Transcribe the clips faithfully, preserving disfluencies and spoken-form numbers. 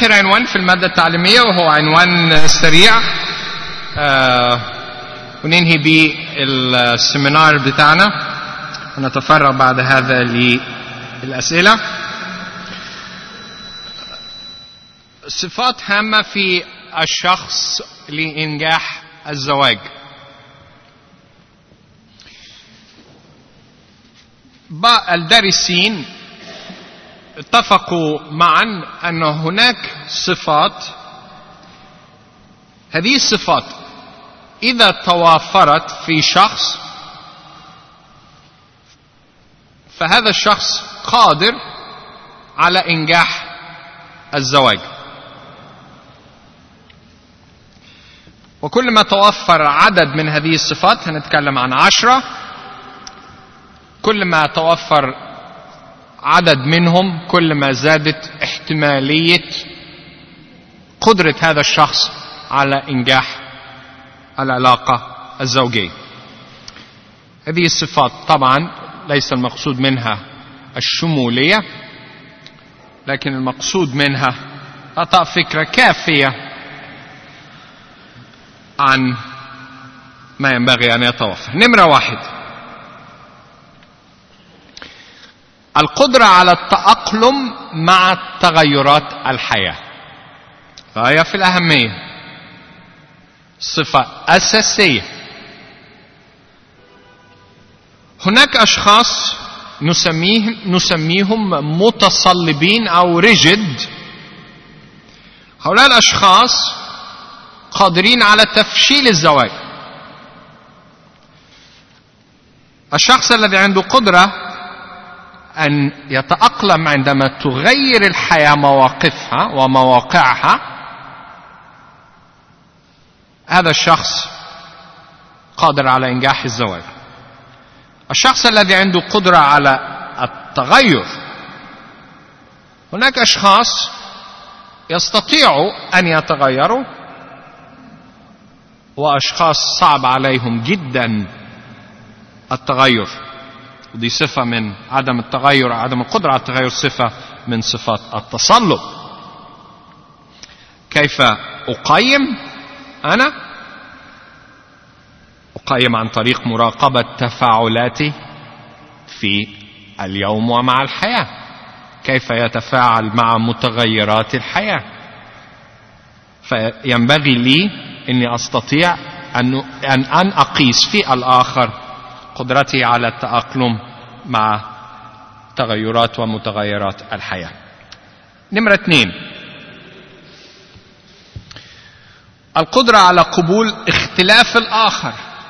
آخر عنوان في المادة التعليمية وهو عنوان سريع آه وننهي به السيمينار بتاعنا ونتفرغ بعد هذا للأسئلة. صفات هامة في الشخص لإنجاح الزواج. الدارسين اتفقوا معا أن هناك صفات، هذه الصفات إذا توافرت في شخص فهذا الشخص قادر على إنجاح الزواج. وكل ما توفر عدد من هذه الصفات، هنتكلم عن عشرة، كل ما توفر عدد منهم كل ما زادت احتمالية قدرة هذا الشخص على إنجاح العلاقة الزوجية. هذه الصفات طبعا ليس المقصود منها الشمولية، لكن المقصود منها إعطاء فكرة كافية عن ما ينبغي أن يتوفر. نمرة واحد، القدرة على التأقلم مع تغيرات الحياة، غاية في الأهمية، صفة أساسية. هناك أشخاص نسميهم, نسميهم متصلبين أو ريجيد. هؤلاء الأشخاص قادرين على تفشيل الزواج. الشخص الذي عنده قدرة أن يتأقلم عندما تغير الحياة مواقفها ومواقعها، هذا الشخص قادر على إنجاح الزواج. الشخص الذي عنده قدرة على التغير، هناك أشخاص يستطيعوا أن يتغيروا وأشخاص صعب عليهم جدا التغير، ودي صفة من عدم التغير، عدم القدرة على التغير صفة من صفات التصلب. كيف أقيم؟ أنا أقيم عن طريق مراقبة تفاعلاتي في اليوم ومع الحياة، كيف يتفاعل مع متغيرات الحياة. فينبغي لي أني أستطيع أن أن أقيس في الآخر قدرتي على التأقلم مع تغيرات ومتغيرات الحياة. نمرة اثنين، القدرة على قبول اختلاف الآخر.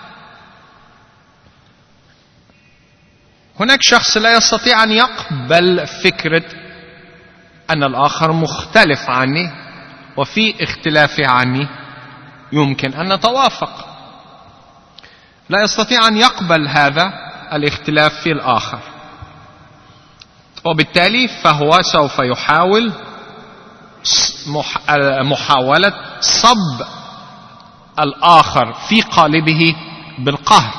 هناك شخص لا يستطيع أن يقبل فكرة أن الآخر مختلف عني، وفي اختلافه عني يمكن أن نتوافق. لا يستطيع أن يقبل هذا الاختلاف في الآخر، وبالتالي فهو سوف يحاول محاولة صب الآخر في قالبه بالقهر.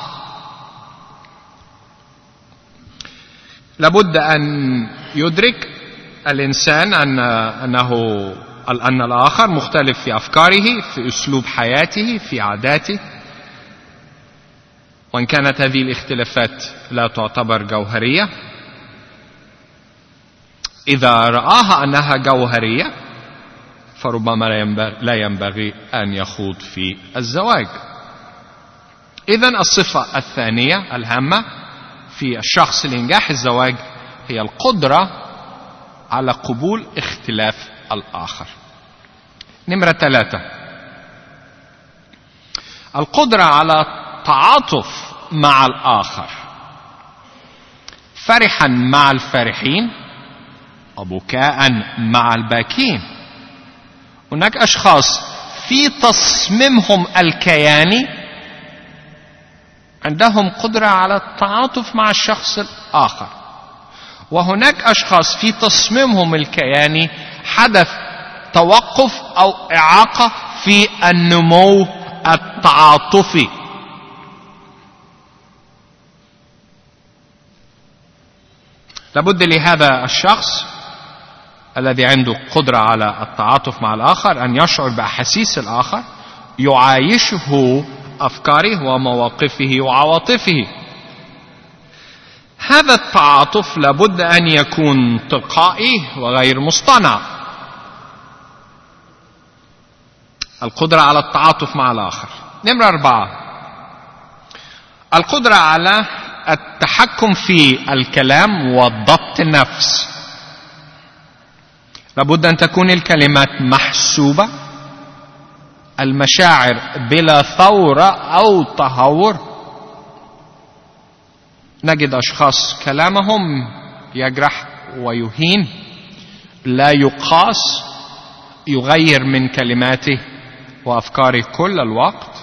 لابد أن يدرك الإنسان أن أنه أن الآخر مختلف في أفكاره، في أسلوب حياته، في عاداته، وإن كانت هذه الاختلافات لا تعتبر جوهرية. إذا رآها أنها جوهرية فربما لا ينبغي أن يخوض في الزواج. إذن الصفة الثانية الهامة في الشخص لإنجاح الزواج هي القدرة على قبول اختلاف الآخر. نمرة ثلاثة، القدرة على تعاطف مع الآخر، فرحا مع الفرحين وبكاء مع الباكين. هناك أشخاص في تصميمهم الكياني عندهم قدرة على التعاطف مع الشخص الآخر، وهناك أشخاص في تصميمهم الكياني حدث توقف أو إعاقة في النمو التعاطفي. لابد لهذا الشخص الذي عنده قدرة على التعاطف مع الآخر أن يشعر بأحاسيس الآخر، يعايشه أفكاره ومواقفه وعواطفه. هذا التعاطف لابد أن يكون تلقائي وغير مصطنع. القدرة على التعاطف مع الآخر. نمرة أربعة، القدرة على التحكم في الكلام وضبط النفس. لابد أن تكون الكلمات محسوبة، المشاعر بلا ثورة أو تهور. نجد أشخاص كلامهم يجرح ويهين، لا يقاس، يغير من كلماته وأفكاره كل الوقت.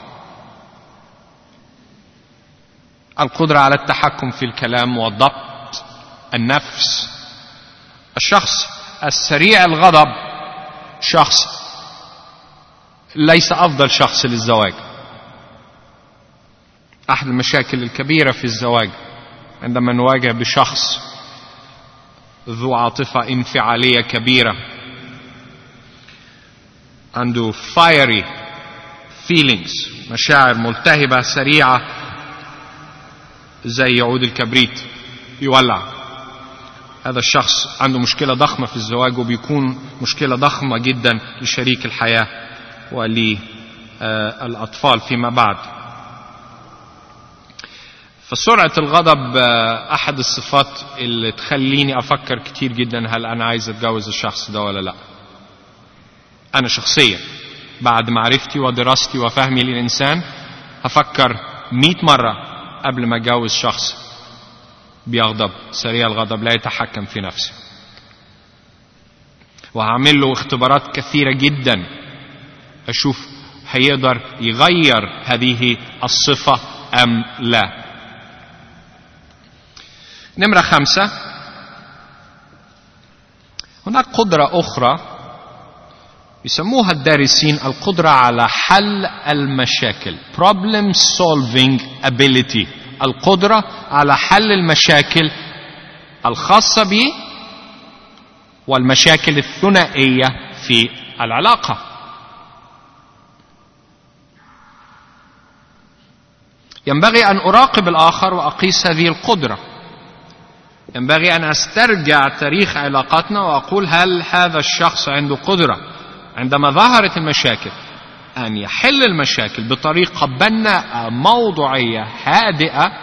القدرة على التحكم في الكلام وضبط النفس. الشخص السريع الغضب شخص ليس أفضل شخص للزواج. أحد المشاكل الكبيرة في الزواج عندما نواجه بشخص ذو عاطفة انفعالية كبيرة، عنده fiery feelings، مشاعر ملتهبة سريعة زي عود الكبريت يولع. هذا الشخص عنده مشكلة ضخمة في الزواج، وبيكون مشكلة ضخمة جدا لشريك الحياة وللأطفال فيما بعد. فسرعة الغضب أحد الصفات اللي تخليني أفكر كتير جدا هل أنا عايز أتجوز الشخص ده ولا لا. أنا شخصيا بعد معرفتي ودراستي وفهمي للإنسان هفكر مئة مرة قبل ما أتجوز شخص بيغضب سريع الغضب لا يتحكم في نفسه، وهعمل له اختبارات كثيرة جدا أشوف هيقدر يغير هذه الصفة أم لا. نمرة خمسة، هناك قدرة أخرى يسموها الدارسين القدرة على حل المشاكل، problem solving ability، القدرة على حل المشاكل الخاصة به والمشاكل الثنائية في العلاقة. ينبغي أن أراقب الآخر وأقيس هذه القدرة. ينبغي أن أسترجع تاريخ علاقاتنا وأقول هل هذا الشخص عنده قدرة عندما ظهرت المشاكل أن يحل المشاكل بطريقة بناءة موضوعية هادئة،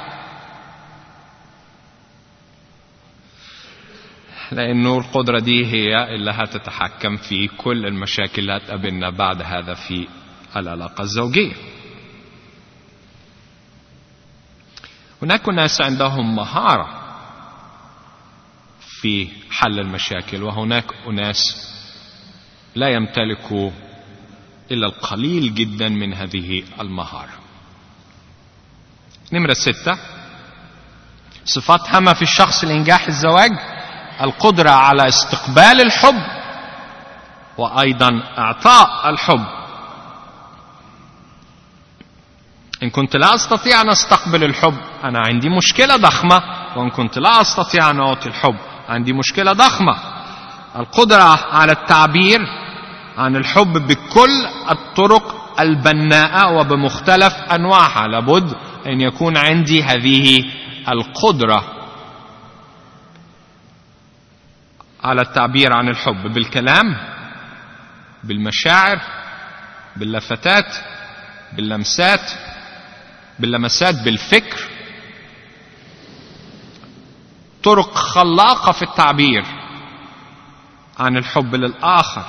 لأنه القدرة دي هي اللي هتتحكم في كل المشاكل اللي هتقابلنا بعد هذا في العلاقة الزوجية. هناك ناس عندهم مهارة في حل المشاكل، وهناك أناس لا يمتلكوا إلا القليل جدا من هذه المهارة. نمرة ستة، صفات هامة في الشخص لإنجاح الزواج: القدرة على استقبال الحب وأيضا إعطاء الحب. إن كنت لا أستطيع أن أستقبل الحب أنا عندي مشكلة ضخمة، وإن كنت لا أستطيع أن أعطي الحب عندي مشكلة ضخمة. القدرة على التعبير عن الحب بكل الطرق البناءة وبمختلف أنواعها، لابد أن يكون عندي هذه القدرة على التعبير عن الحب بالكلام، بالمشاعر، باللفتات، باللمسات، باللمسات، بالفكر. طرق خلاقة في التعبير عن الحب للآخر،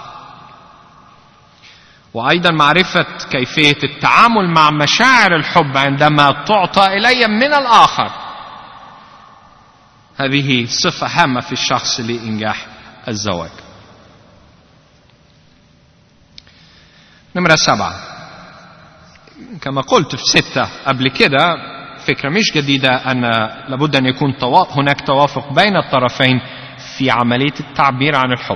وأيضا معرفة كيفية التعامل مع مشاعر الحب عندما تعطى إلي من الآخر. هذه صفة هامة في الشخص لإنجاح الزواج. نمرة سبعة، كما قلت في ستة قبل كده، فكرة مش جديدة، أن لابد أن يكون هناك توافق بين الطرفين في عملية التعبير عن الحب،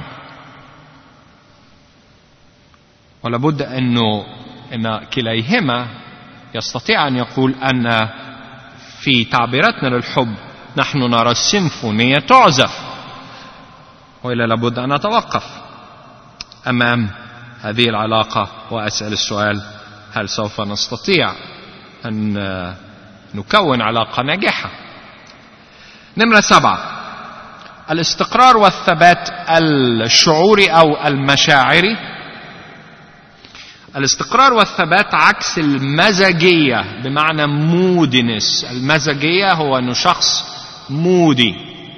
ولابد أنه أن كليهما يستطيع أن يقول أن في تعبيراتنا للحب نحن نرى السيمفونية تعزف. وإلا لابد أن أتوقف أمام هذه العلاقة وأسأل السؤال: هل سوف نستطيع أن نكون علاقة ناجحة؟ نمرة سبعة: الاستقرار والثبات الشعوري أو المشاعري. الاستقرار والثبات عكس المزاجية، بمعنى مودنس. المزاجية هو أنه شخص مودي،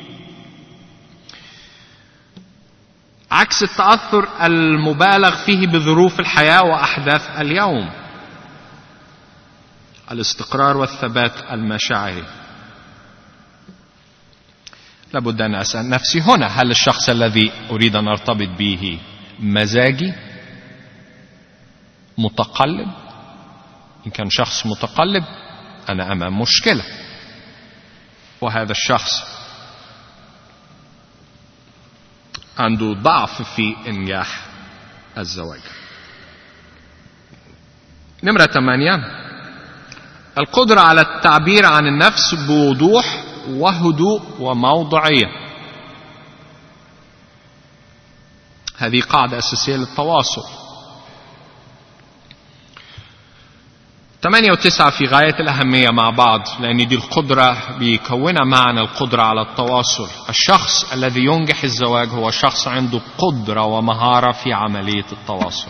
عكس التأثر المبالغ فيه بظروف الحياة وأحداث اليوم. الاستقرار والثبات المشاعري. لابد أن أسأل نفسي هنا: هل الشخص الذي أريد أن أرتبط به مزاجي متقلب؟ إن كان شخص متقلب أنا أمام مشكلة، وهذا الشخص عنده ضعف في إنجاح الزواج. نمرة ثمانية: القدرة على التعبير عن النفس بوضوح وهدوء وموضوعية. هذه قاعدة أساسية للتواصل. ثمانية وتسعة في غاية الأهمية مع بعض، لأن دي القدرة بيكونها معنا القدرة على التواصل. الشخص الذي ينجح الزواج هو شخص عنده قدرة ومهارة في عملية التواصل.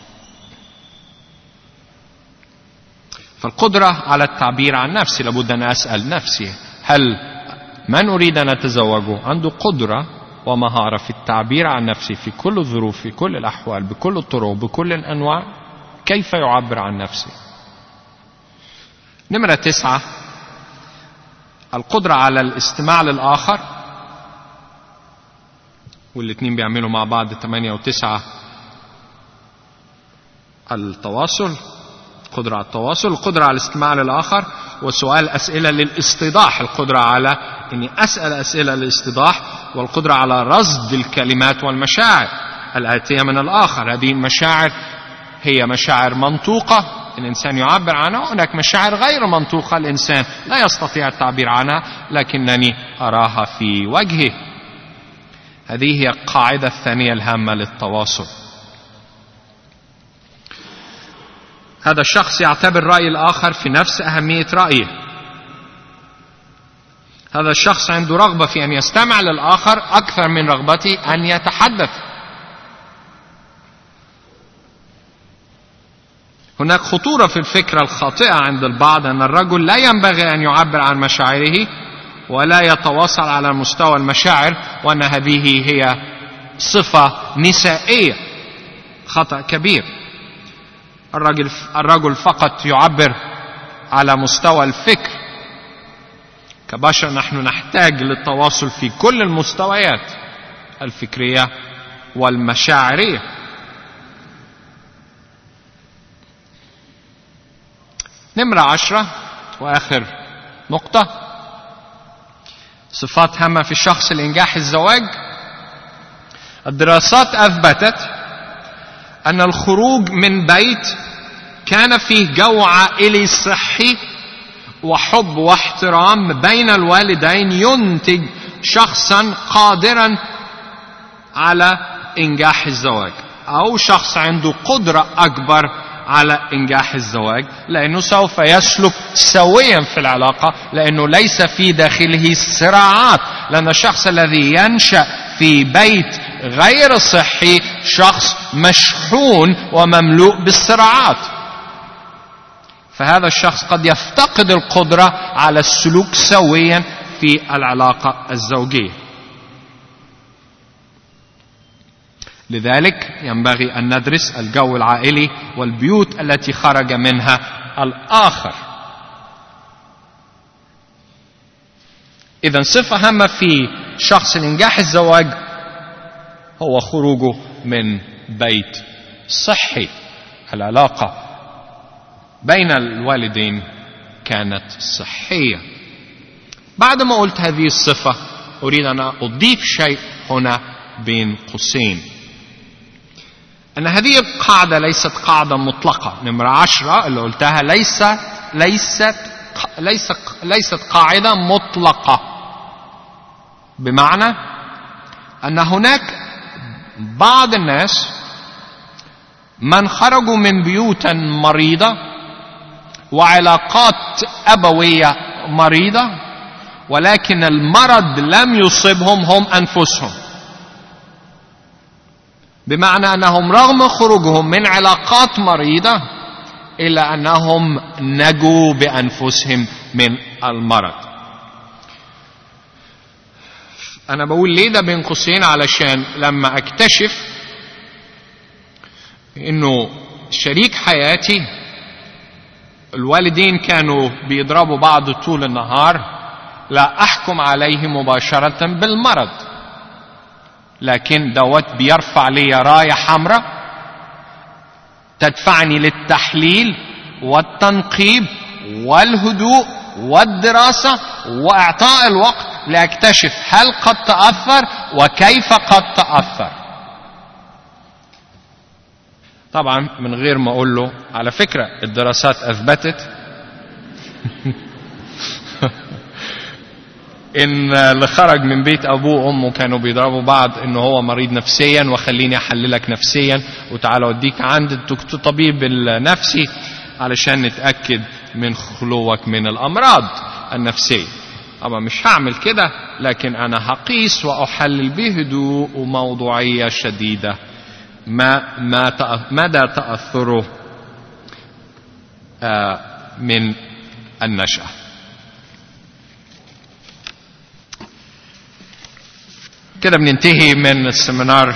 فالقدرة على التعبير عن نفسي، لابد أن أسأل نفسي: هل من أريد أن أتزوجه عنده قدرة ومهارة في التعبير عن نفسي في كل الظروف، في كل الأحوال، بكل الطرق، بكل الأنواع؟ كيف يعبر عن نفسه؟ نمرة تسعة: القدرة على الاستماع للآخر. والاثنين بيعملوا مع بعض ثمانية وتسعة التواصل. القدرة على التواصل، القدرة على الاستماع للآخر، وسؤال أسئلة للاستيضاح. القدرة على أني أسأل أسئلة للاستيضاح، والقدرة على رصد الكلمات والمشاعر الآتية من الآخر. هذه المشاعر هي مشاعر منطوقة الإنسان يعبر عنها، هناك مشاعر غير منطوقة الإنسان لا يستطيع التعبير عنها لكنني أراها في وجهه. هذه هي القاعدة الثانية الهامة للتواصل. هذا الشخص يعتبر رأي الآخر في نفس أهمية رأيه. هذا الشخص عنده رغبة في أن يستمع للآخر أكثر من رغبته أن يتحدث. هناك خطورة في الفكرة الخاطئة عند البعض أن الرجل لا ينبغي أن يعبر عن مشاعره ولا يتواصل على مستوى المشاعر، وأن هذه هي صفة نسائية. خطأ كبير. الرجل الرجل فقط يعبر على مستوى الفكر. كبشر نحن نحتاج للتواصل في كل المستويات الفكرية والمشاعرية. نمرة عشرة وآخر نقطة: صفات هامة في الشخص لإنجاح الزواج. الدراسات أثبتت أن الخروج من بيت كان فيه جو عائلي صحي وحب واحترام بين الوالدين ينتج شخصا قادرا على إنجاح الزواج، أو شخص عنده قدرة أكبر على إنجاح الزواج، لأنه سوف يسلك سويا في العلاقة، لأنه ليس في داخله صراعات. لأن الشخص الذي ينشأ في بيت غير صحي شخص مشحون ومملوء بالصراعات، فهذا الشخص قد يفتقد القدرة على السلوك سويا في العلاقة الزوجية. لذلك ينبغي أن ندرس الجو العائلي والبيوت التي خرج منها الآخر. إذن صفة هامة في شخص إنجاح الزواج هو خروجه من بيت صحي. العلاقة بين الوالدين كانت صحية. بعد ما قلت هذه الصفة أريد أن أضيف شيء هنا بين قوسين، أن هذه القاعدة ليست قاعدة مطلقة. نمرة عشرة اللي قلتها ليست ليست ليست ليست قاعدة مطلقة، بمعنى أن هناك بعض الناس من خرجوا من بيوت مريضة وعلاقات أبوية مريضة، ولكن المرض لم يصبهم هم أنفسهم، بمعنى أنهم رغم خروجهم من علاقات مريضة إلا أنهم نجوا بأنفسهم من المرض. أنا بقول ليه ده بين قوسين؟ علشان لما أكتشف إنه شريك حياتي الوالدين كانوا بيضربوا بعض طول النهار، لا أحكم عليه مباشرة بالمرض، لكن دوت بيرفع لي راية حمراء تدفعني للتحليل والتنقيب والهدوء والدراسة وإعطاء الوقت لأكتشف هل قد تأثر وكيف قد تأثر. طبعا من غير ما أقول له على فكرة الدراسات أثبتت إن اللي خرج من بيت أبوه وأمه كانوا بيضربوا بعض إنه هو مريض نفسيا، وخليني أحللك نفسيا وتعالى أوديك عند الطبيب النفسي علشان نتأكد من خلوك من الأمراض النفسية. أما مش هعمل كده، لكن أنا هقيس وأحلل بهدوء وموضوعية شديدة ما ما مدى تأثره من النشأة. كده بننتهي من السمينار.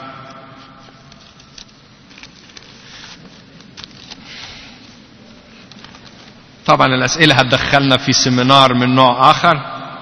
طبعا الأسئلة هتدخلنا في سمينار من نوع آخر.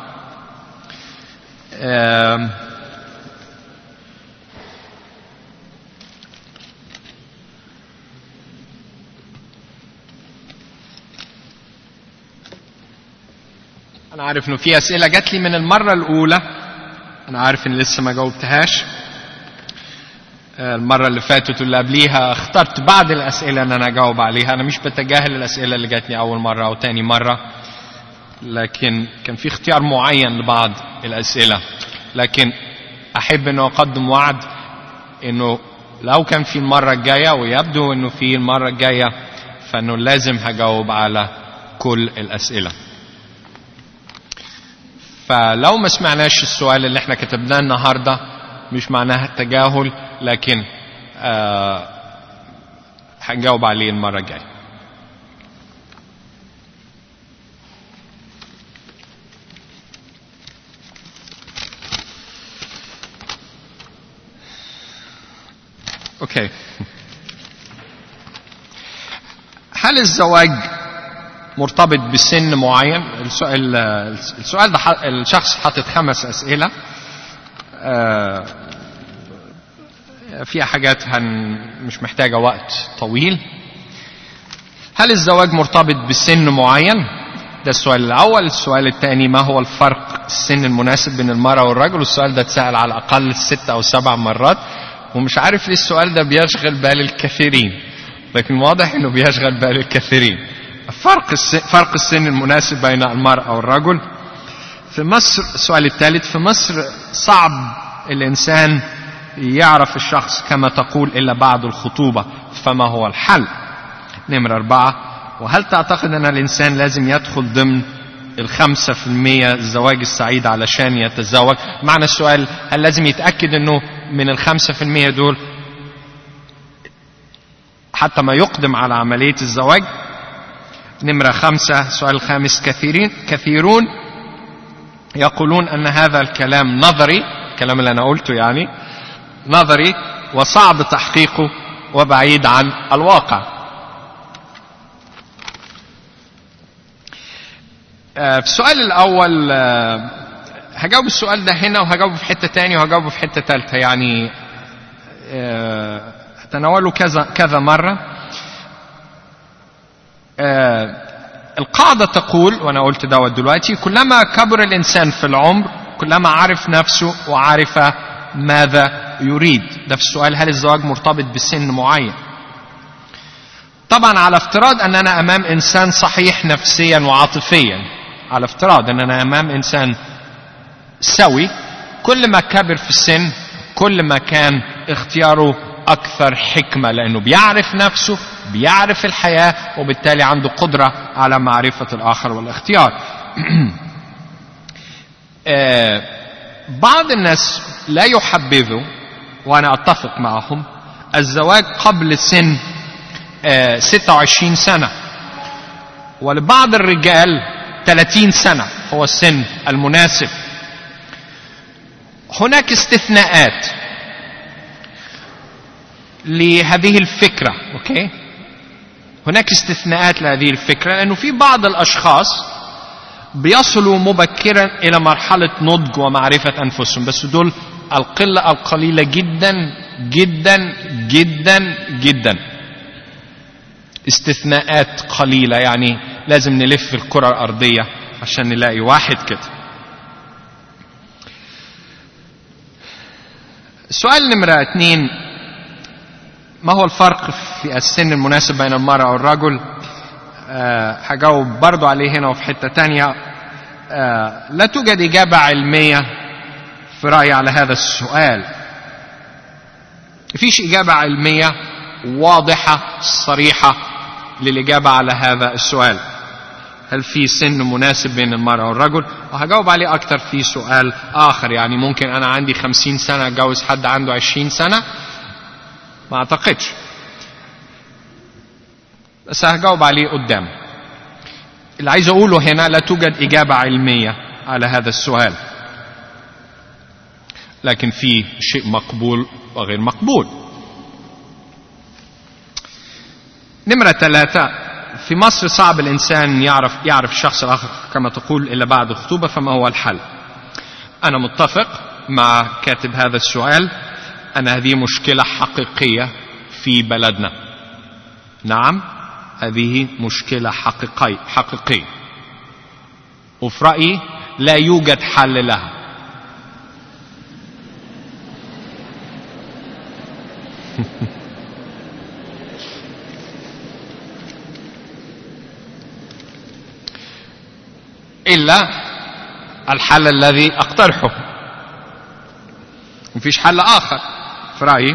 أنا عارف إنه في أسئلة جات لي من المرة الأولى، أنا عارف إن لسه ما جاوبتهاش. المرة اللي فاتت واللي قبليها اخترت بعض الأسئلة أن أنا أجاوب عليها. أنا مش بتجاهل الأسئلة اللي جاتني أول مرة أو تاني مرة، لكن كان في اختيار معين لبعض الأسئلة. لكن أحب أنه أقدم وعد أنه لو كان في المرة الجاية، ويبدو أنه في المرة الجاية، فأنه لازم هجاوب على كل الأسئلة. فلو ما سمعناش السؤال اللي احنا كتبناه النهاردة مش معناها التجاهل، لكن آه هنجاوب عليه المرة الجاية. اوكي. هل الزواج مرتبط بسن معين؟ السؤال السؤال ده الشخص حاطط خمس أسئلة آه فيها حاجات هن مش محتاجة وقت طويل. هل الزواج مرتبط بسن معين؟ ده السؤال الأول. السؤال الثاني، ما هو الفرق السن المناسب بين المرأة والرجل؟ والسؤال ده اتسأل على الأقل ست أو سبع مرات، ومش عارف ليه السؤال ده بيشغل بال الكثيرين، لكن واضح إنه بيشغل بال الكثيرين. فرق السن فرق السن المناسب بين المرأة والرجل. في مصر السؤال الثالث، في مصر صعب الإنسان يعرف الشخص كما تقول إلا بعد الخطوبة، فما هو الحل؟ نمرة أربعة، وهل تعتقد أن الإنسان لازم يدخل ضمن الخمسة في المية الزواج السعيد علشان يتزوج؟ معنى السؤال، هل لازم يتأكد أنه من الخمسة في المية دول حتى ما يقدم على عملية الزواج؟ نمرة خمسة، السؤال الخامس، كثيرين كثيرون يقولون أن هذا الكلام نظري، الكلام اللي أنا قلته يعني نظري وصعب تحقيقه وبعيد عن الواقع. في السؤال الأول هجاوب السؤال ده هنا، وهجاوبه في حتة تاني، وهجاوبه في حتة تالتة، يعني هتناوله كذا كذا مرة. القاعدة تقول، وأنا قلت دوت دلوقتي، كلما كبر الإنسان في العمر كلما عرف نفسه وعرف ماذا يريد. ده في السؤال، هل الزواج مرتبط بسن معين؟ طبعا على افتراض أننا أمام إنسان صحيح نفسيا وعاطفيا، على افتراض أننا أمام إنسان سوي، كل ما كبر في السن كل ما كان اختياره أكثر حكمة، لأنه بيعرف نفسه، بيعرف الحياة، وبالتالي عنده قدرة على معرفة الآخر والاختيار. بعض الناس لا يحبذوا، وأنا أتفق معهم، الزواج قبل سن ستة وعشرين سنة، ولبعض الرجال ثلاثين سنة هو السن المناسب. هناك استثناءات لهذه الفكرة، أوكي؟ هناك استثناءات لهذه الفكرة، لأنه في بعض الأشخاص بيصلوا مبكرا إلى مرحلة نضج ومعرفة أنفسهم، بس دول القلة القليلة جدا جدا جدا جدا. استثناءات قليلة، يعني لازم نلف الكرة الأرضية عشان نلاقي واحد كده. السؤال نمرة اثنين: ما هو الفرق في السن المناسب بين المرأة والرجل؟ أه هجاوب برضو عليه هنا وفي حتة تانية. أه لا توجد إجابة علمية في رأيي على هذا السؤال. مفيش إجابة علمية واضحة صريحة للإجابة على هذا السؤال. هل في سن مناسب بين المرأة والرجل؟ وهجاوب عليه أكتر في سؤال آخر. يعني ممكن أنا عندي خمسين سنة أتجوز حد عنده عشرين سنة؟ ما أعتقدش، بس هجاوب عليه قدام. اللي عايز أقوله هنا لا توجد إجابة علمية على هذا السؤال، لكن في شيء مقبول وغير مقبول. نمرة ثلاثة: في مصر صعب الإنسان يعرف يعرف الشخص الآخر كما تقول إلا بعد الخطوبة، فما هو الحل؟ أنا متفق مع كاتب هذا السؤال أن هذه مشكلة حقيقية في بلدنا. نعم، هذه مشكلة حقيقية حقيقية وفي رأيي لا يوجد حل لها. إلا الحل الذي أقترحه. مفيش حل آخر في رأيي،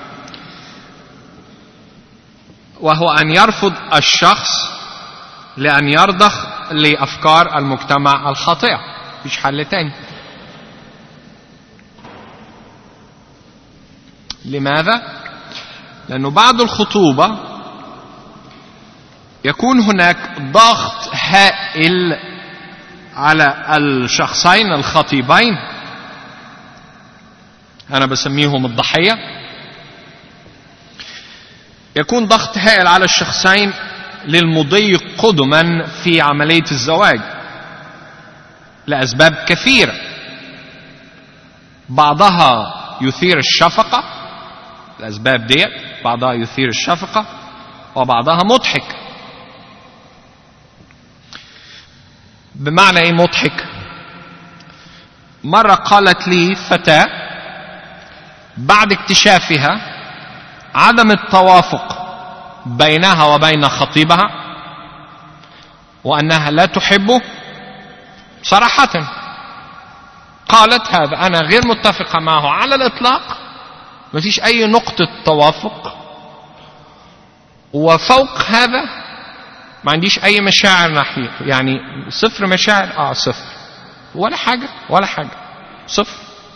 وهو أن يرفض الشخص لأن يرضخ لأفكار المجتمع الخاطئة. مفيش حل تاني. لماذا؟ لأنه بعد الخطوبة يكون هناك ضغط هائل على الشخصين الخطيبين، أنا بسميهم الضحية. يكون ضغط هائل على الشخصين للمضي قدما في عملية الزواج لأسباب كثيرة. بعضها يثير الشفقة، الأسباب دي بعضها يثير الشفقة، وبعضها مضحك. بمعنى ايه مضحك؟ مرة قالت لي فتاة بعد اكتشافها عدم التوافق بينها وبين خطيبها وأنها لا تحبه، صراحة قالت هذا أنا غير متفقة معه على الإطلاق، ما فيش أي نقطة توافق، وفوق هذا ما عنديش أي مشاعر ناحيته. يعني صفر مشاعر، آه صفر، ولا حاجة ولا حاجة، صفر.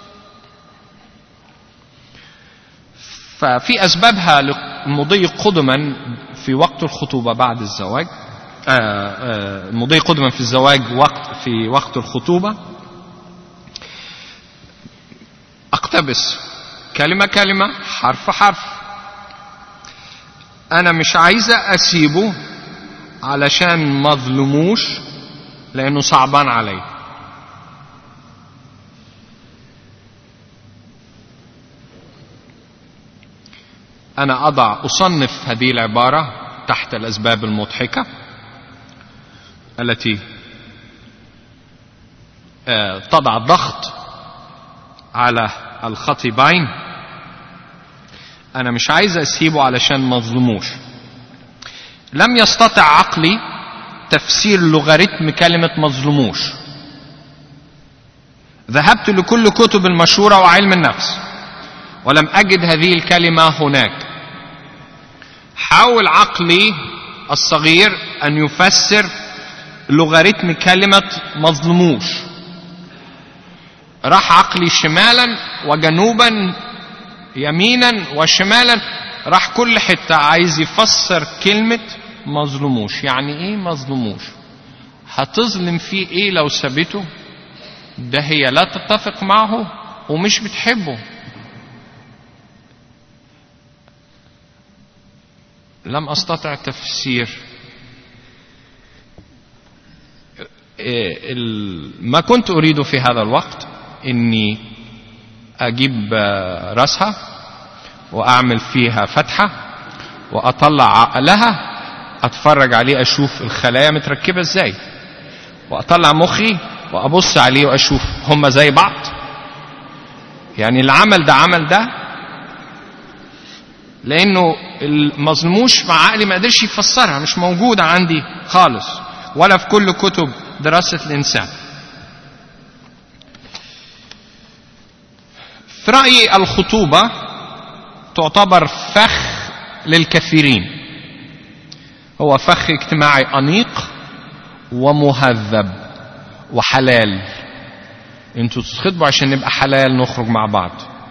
ففي أسبابها للمضي قدما في وقت الخطوبة بعد الزواج، المضي قدما في الزواج وقت في وقت الخطوبة. أقتبس كلمة كلمة، حرف حرف. أنا مش عايزة أسيبه علشان ما ظلموش لأنه صعبان علي. أنا أضع أصنف هذه العبارة تحت الأسباب المضحكة التي تضع ضغط على الخطيبين. أنا مش عايز أسيبه علشان ما ظلموش. لم يستطع عقلي تفسير لوغاريتم كلمة مظلوموش. ذهبت لكل كتب المشورة وعلم النفس ولم أجد هذه الكلمة هناك. حاول عقلي الصغير أن يفسر لوغاريتم كلمة مظلموش. راح عقلي شمالا وجنوبا يمينا وشمالا، راح كل حتة عايز يفسر كلمة مظلموش. يعني ايه مظلموش؟ هتظلم فيه ايه لو سابته؟ ده هي لا تتفق معه ومش بتحبه. لم استطع تفسير. ما كنت اريد في هذا الوقت اني اجيب راسها واعمل فيها فتحة واطلع عقلها اتفرج عليه اشوف الخلايا متركبة ازاي، واطلع مخي وابص عليه واشوف هما زي بعض. يعني العمل ده عمل ده، لانه المظلموش مع عقلي ما قدرش يفسرها، مش موجودة عندي خالص ولا في كل كتب دراسة الانسان. في رأيي الخطوبة تعتبر فخ للكثيرين. هو فخ اجتماعي أنيق ومهذب وحلال. انتوا تتخطبوا عشان نبقى حلال نخرج مع بعض.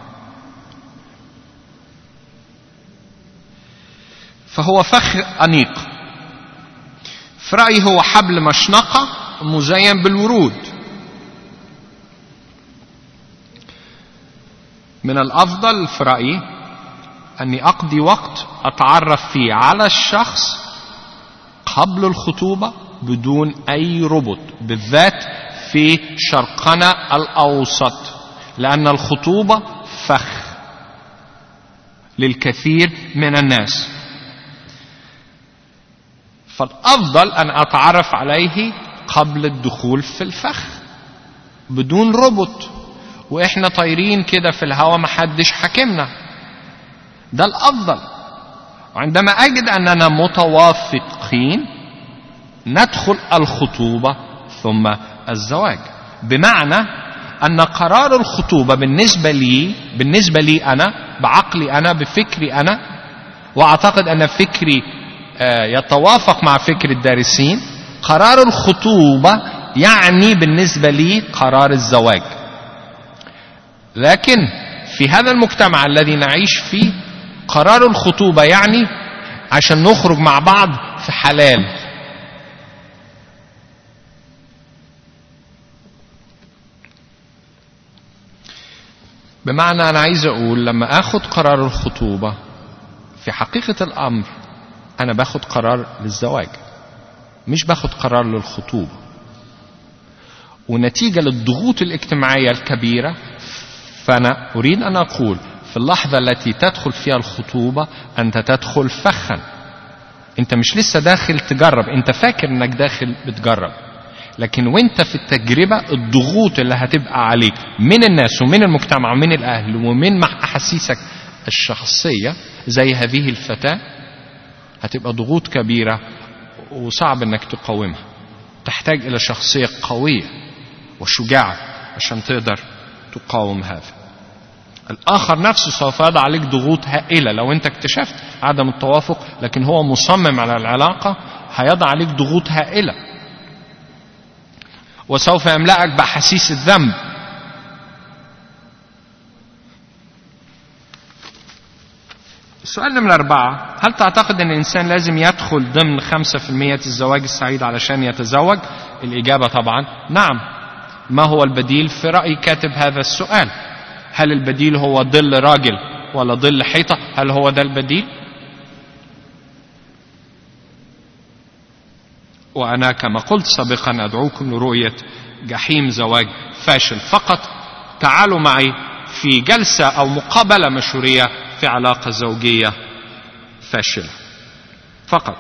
فهو فخ أنيق. في رأيي هو حبل مشنقة مزين بالورود. من الأفضل في رأيي أني أقضي وقت أتعرف فيه على الشخص قبل الخطوبة بدون أي ربط، بالذات في شرقنا الأوسط، لأن الخطوبة فخ للكثير من الناس. فالأفضل أن أتعرف عليه قبل الدخول في الفخ بدون ربط، وإحنا طايرين كده في الهواء محدش حاكمنا. ده الأفضل. وعندما أجد أننا متوافقين ندخل الخطوبة ثم الزواج، بمعنى أن قرار الخطوبة بالنسبة لي بالنسبة لي أنا بعقلي أنا بفكري أنا، وأعتقد أن فكري يتوافق مع فكر الدارسين، قرار الخطوبة يعني بالنسبة لي قرار الزواج. لكن في هذا المجتمع الذي نعيش فيه قرار الخطوبة يعني عشان نخرج مع بعض في حلال. بمعنى أنا عايز أقول لما أخذ قرار الخطوبة في حقيقة الأمر أنا باخد قرار للزواج، مش باخد قرار للخطوبة. ونتيجة للضغوط الاجتماعية الكبيرة فأنا أريد أن أقول في اللحظة التي تدخل فيها الخطوبة أنت تدخل فخا. أنت مش لسه داخل تجرب، أنت فاكر أنك داخل بتجرب، لكن وانت في التجربة الضغوط اللي هتبقى عليك من الناس ومن المجتمع ومن الأهل ومن مع أحاسيسك الشخصية زي هذه الفتاة هتبقى ضغوط كبيرة وصعب أنك تقاومها. تحتاج إلى شخصية قوية وشجاعة عشان تقدر تقاوم هذا. الآخر نفسه سوف يضع عليك ضغوط هائلة. لو أنت اكتشفت عدم التوافق لكن هو مصمم على العلاقة هيضع عليك ضغوط هائلة وسوف يملأك بأحاسيس الذنب. السؤال نمرة أربعة: هل تعتقد أن الإنسان لازم يدخل ضمن خمسة في المية الزواج السعيد علشان يتزوج؟ الإجابة طبعا نعم. ما هو البديل في رأي كاتب هذا السؤال؟ هل البديل هو ظل راجل ولا ظل حيطة؟ هل هو ده البديل؟ وأنا كما قلت سابقا أدعوكم لرؤية جحيم زواج فاشل. فقط تعالوا معي في جلسة أو مقابلة مشورية في علاقة زوجية فاشلة فقط.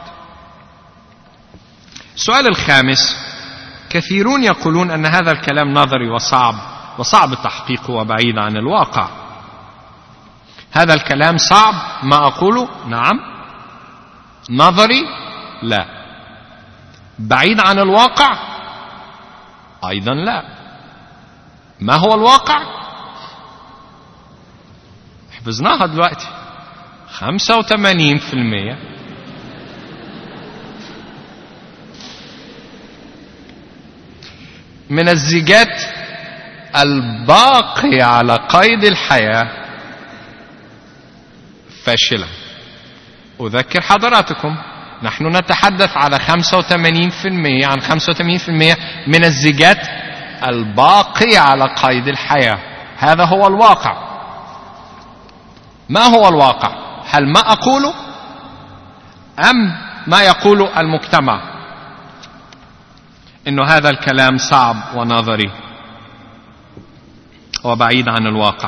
السؤال الخامس: كثيرون يقولون أن هذا الكلام نظري وصعب وصعب تحقيقه وبعيد عن الواقع. هذا الكلام صعب ما أقوله؟ نعم. نظري؟ لا. بعيد عن الواقع؟ أيضا لا. ما هو الواقع؟ حفظناها دلوقتي. خمسة وثمانين في المية من الزيجات الباقية على قيد الحياة فاشلة. أذكر حضراتكم نحن نتحدث على خمسة وثمانين في المية عن خمسة وثمانين في المية من الزيجات الباقية على قيد الحياة. هذا هو الواقع. ما هو الواقع؟ هل ما أقوله أم ما يقول المجتمع؟ إنه هذا الكلام صعب ونظري وبعيد عن الواقع.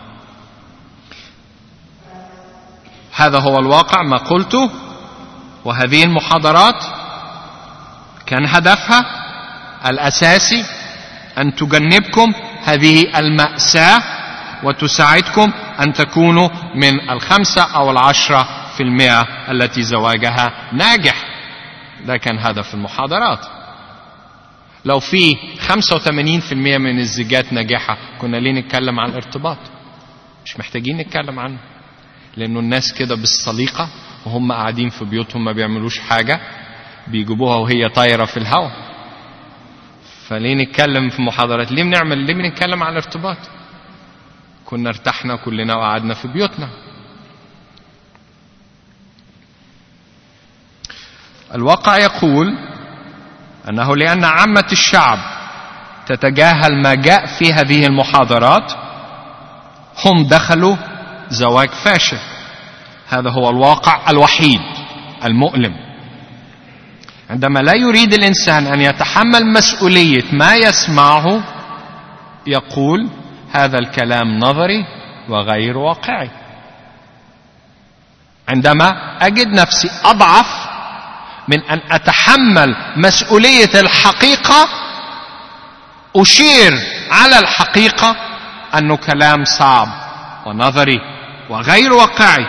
هذا هو الواقع ما قلته. وهذه المحاضرات كان هدفها الأساسي أن تجنبكم هذه المأساة وتساعدكم أن تكونوا من الخمسة أو العشرة في المئة التي زواجها ناجح. ده كان هدف المحاضرات. لو في خمسة وثمانين في المئة من الزيجات ناجحة كنا ليه نتكلم عن الارتباط؟ مش محتاجين نتكلم عنه، لأنه الناس كده بالسليقة وهم قاعدين في بيوتهم ما بيعملوش حاجة بيجيبوها وهي طايرة في الهواء. فليه نتكلم في محاضرات؟ ليه بنعمل ليه بنتكلم عن الارتباط؟ كنا ارتحنا كلنا وقعدنا في بيوتنا. الواقع يقول أنه لأن عامة الشعب تتجاهل ما جاء في هذه المحاضرات هم دخلوا زواج فاشل. هذا هو الواقع الوحيد المؤلم. عندما لا يريد الإنسان أن يتحمل مسؤولية ما يسمعه يقول هذا الكلام نظري وغير واقعي. عندما أجد نفسي أضعف من أن أتحمل مسؤولية الحقيقة أشير على الحقيقة أنه كلام صعب ونظري وغير واقعي.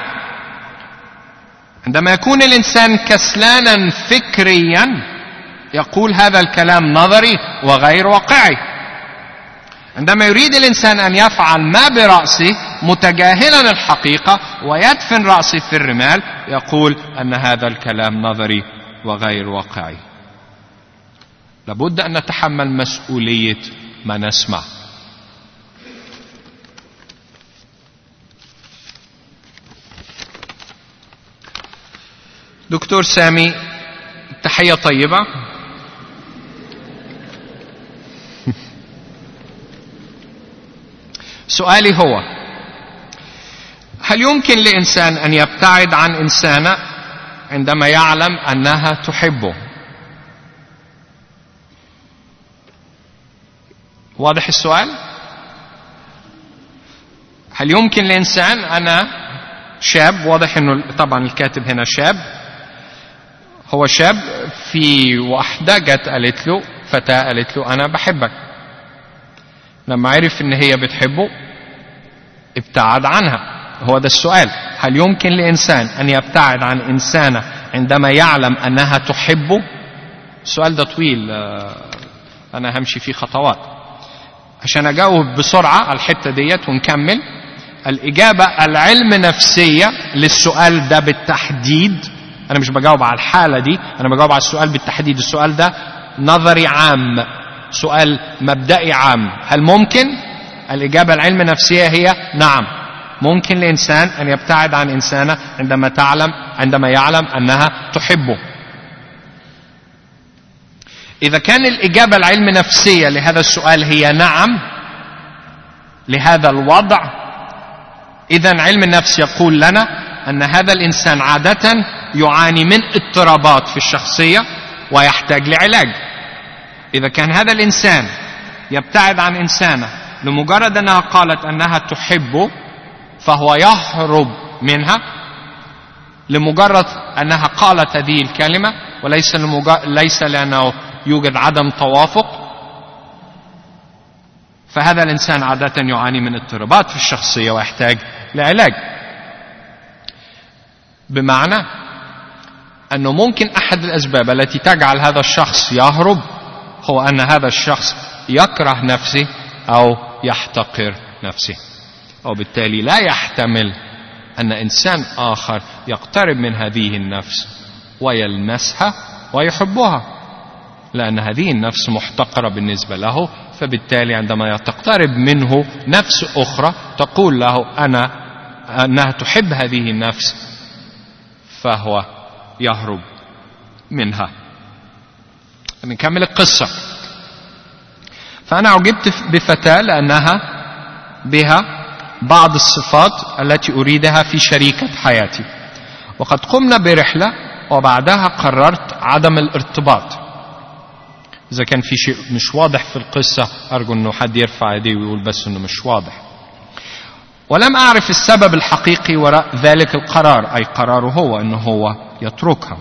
عندما يكون الإنسان كسلانا فكريا يقول هذا الكلام نظري وغير واقعي. عندما يريد الإنسان أن يفعل ما برأسه متجاهلا الحقيقة ويدفن رأسه في الرمال يقول أن هذا الكلام نظري وغير واقعي. لابد أن نتحمل مسؤولية ما نسمع. دكتور سامي، تحية طيبة. سؤالي هو: هل يمكن لإنسان أن يبتعد عن إنسانة عندما يعلم أنها تحبه؟ واضح السؤال؟ هل يمكن لإنسان، أنا شاب، واضح أنه طبعا الكاتب هنا شاب، هو شاب، في واحدة جت قالت له، فتاة قالت له أنا بحبك. لما عرف ان هي بتحبه ابتعد عنها. هو ده السؤال: هل يمكن لإنسان أن يبتعد عن إنسانة عندما يعلم أنها تحبه؟ السؤال ده طويل، أنا همشي فيه خطوات عشان أجاوب بسرعة على الحتة ديت ونكمل. الإجابة العلم نفسية للسؤال ده بالتحديد. أنا مش بجاوب على الحالة دي، أنا بجاوب على السؤال بالتحديد. السؤال ده نظري عام، سؤال مبدئي عام. هل ممكن؟ الإجابة العلم نفسية هي نعم. ممكن لإنسان أن يبتعد عن إنسانة عندما تعلم عندما يعلم أنها تحبه. إذا كان الإجابة العلم نفسية لهذا السؤال هي نعم لهذا الوضع، إذن علم النفس يقول لنا أن هذا الإنسان عادة يعاني من اضطرابات في الشخصية ويحتاج لعلاج. إذا كان هذا الإنسان يبتعد عن إنسانة لمجرد أنها قالت أنها تحبه فهو يهرب منها لمجرد أنها قالت هذه الكلمة، وليس ليس لأنه يوجد عدم توافق. فهذا الإنسان عادة يعاني من اضطرابات في الشخصية ويحتاج لعلاج. بمعنى أنه ممكن أحد الأسباب التي تجعل هذا الشخص يهرب هو أن هذا الشخص يكره نفسه أو يحتقر نفسه، وبالتالي لا يحتمل أن إنسان آخر يقترب من هذه النفس ويلمسها ويحبها، لأن هذه النفس محتقرة بالنسبة له. فبالتالي عندما تقترب منه نفس أخرى تقول له أنا أنها تحب هذه النفس، فهو يهرب منها. نكمل القصة. فأنا عجبت بفتاة لأنها بها بعض الصفات التي أريدها في شريكة حياتي، وقد قمنا برحلة وبعدها قررت عدم الارتباط. إذا كان في شيء مش واضح في القصة أرجو أنه حد يرفع يديه ويقول بس أنه مش واضح. ولم أعرف السبب الحقيقي وراء ذلك القرار، أي قراره هو أنه هو يتركها.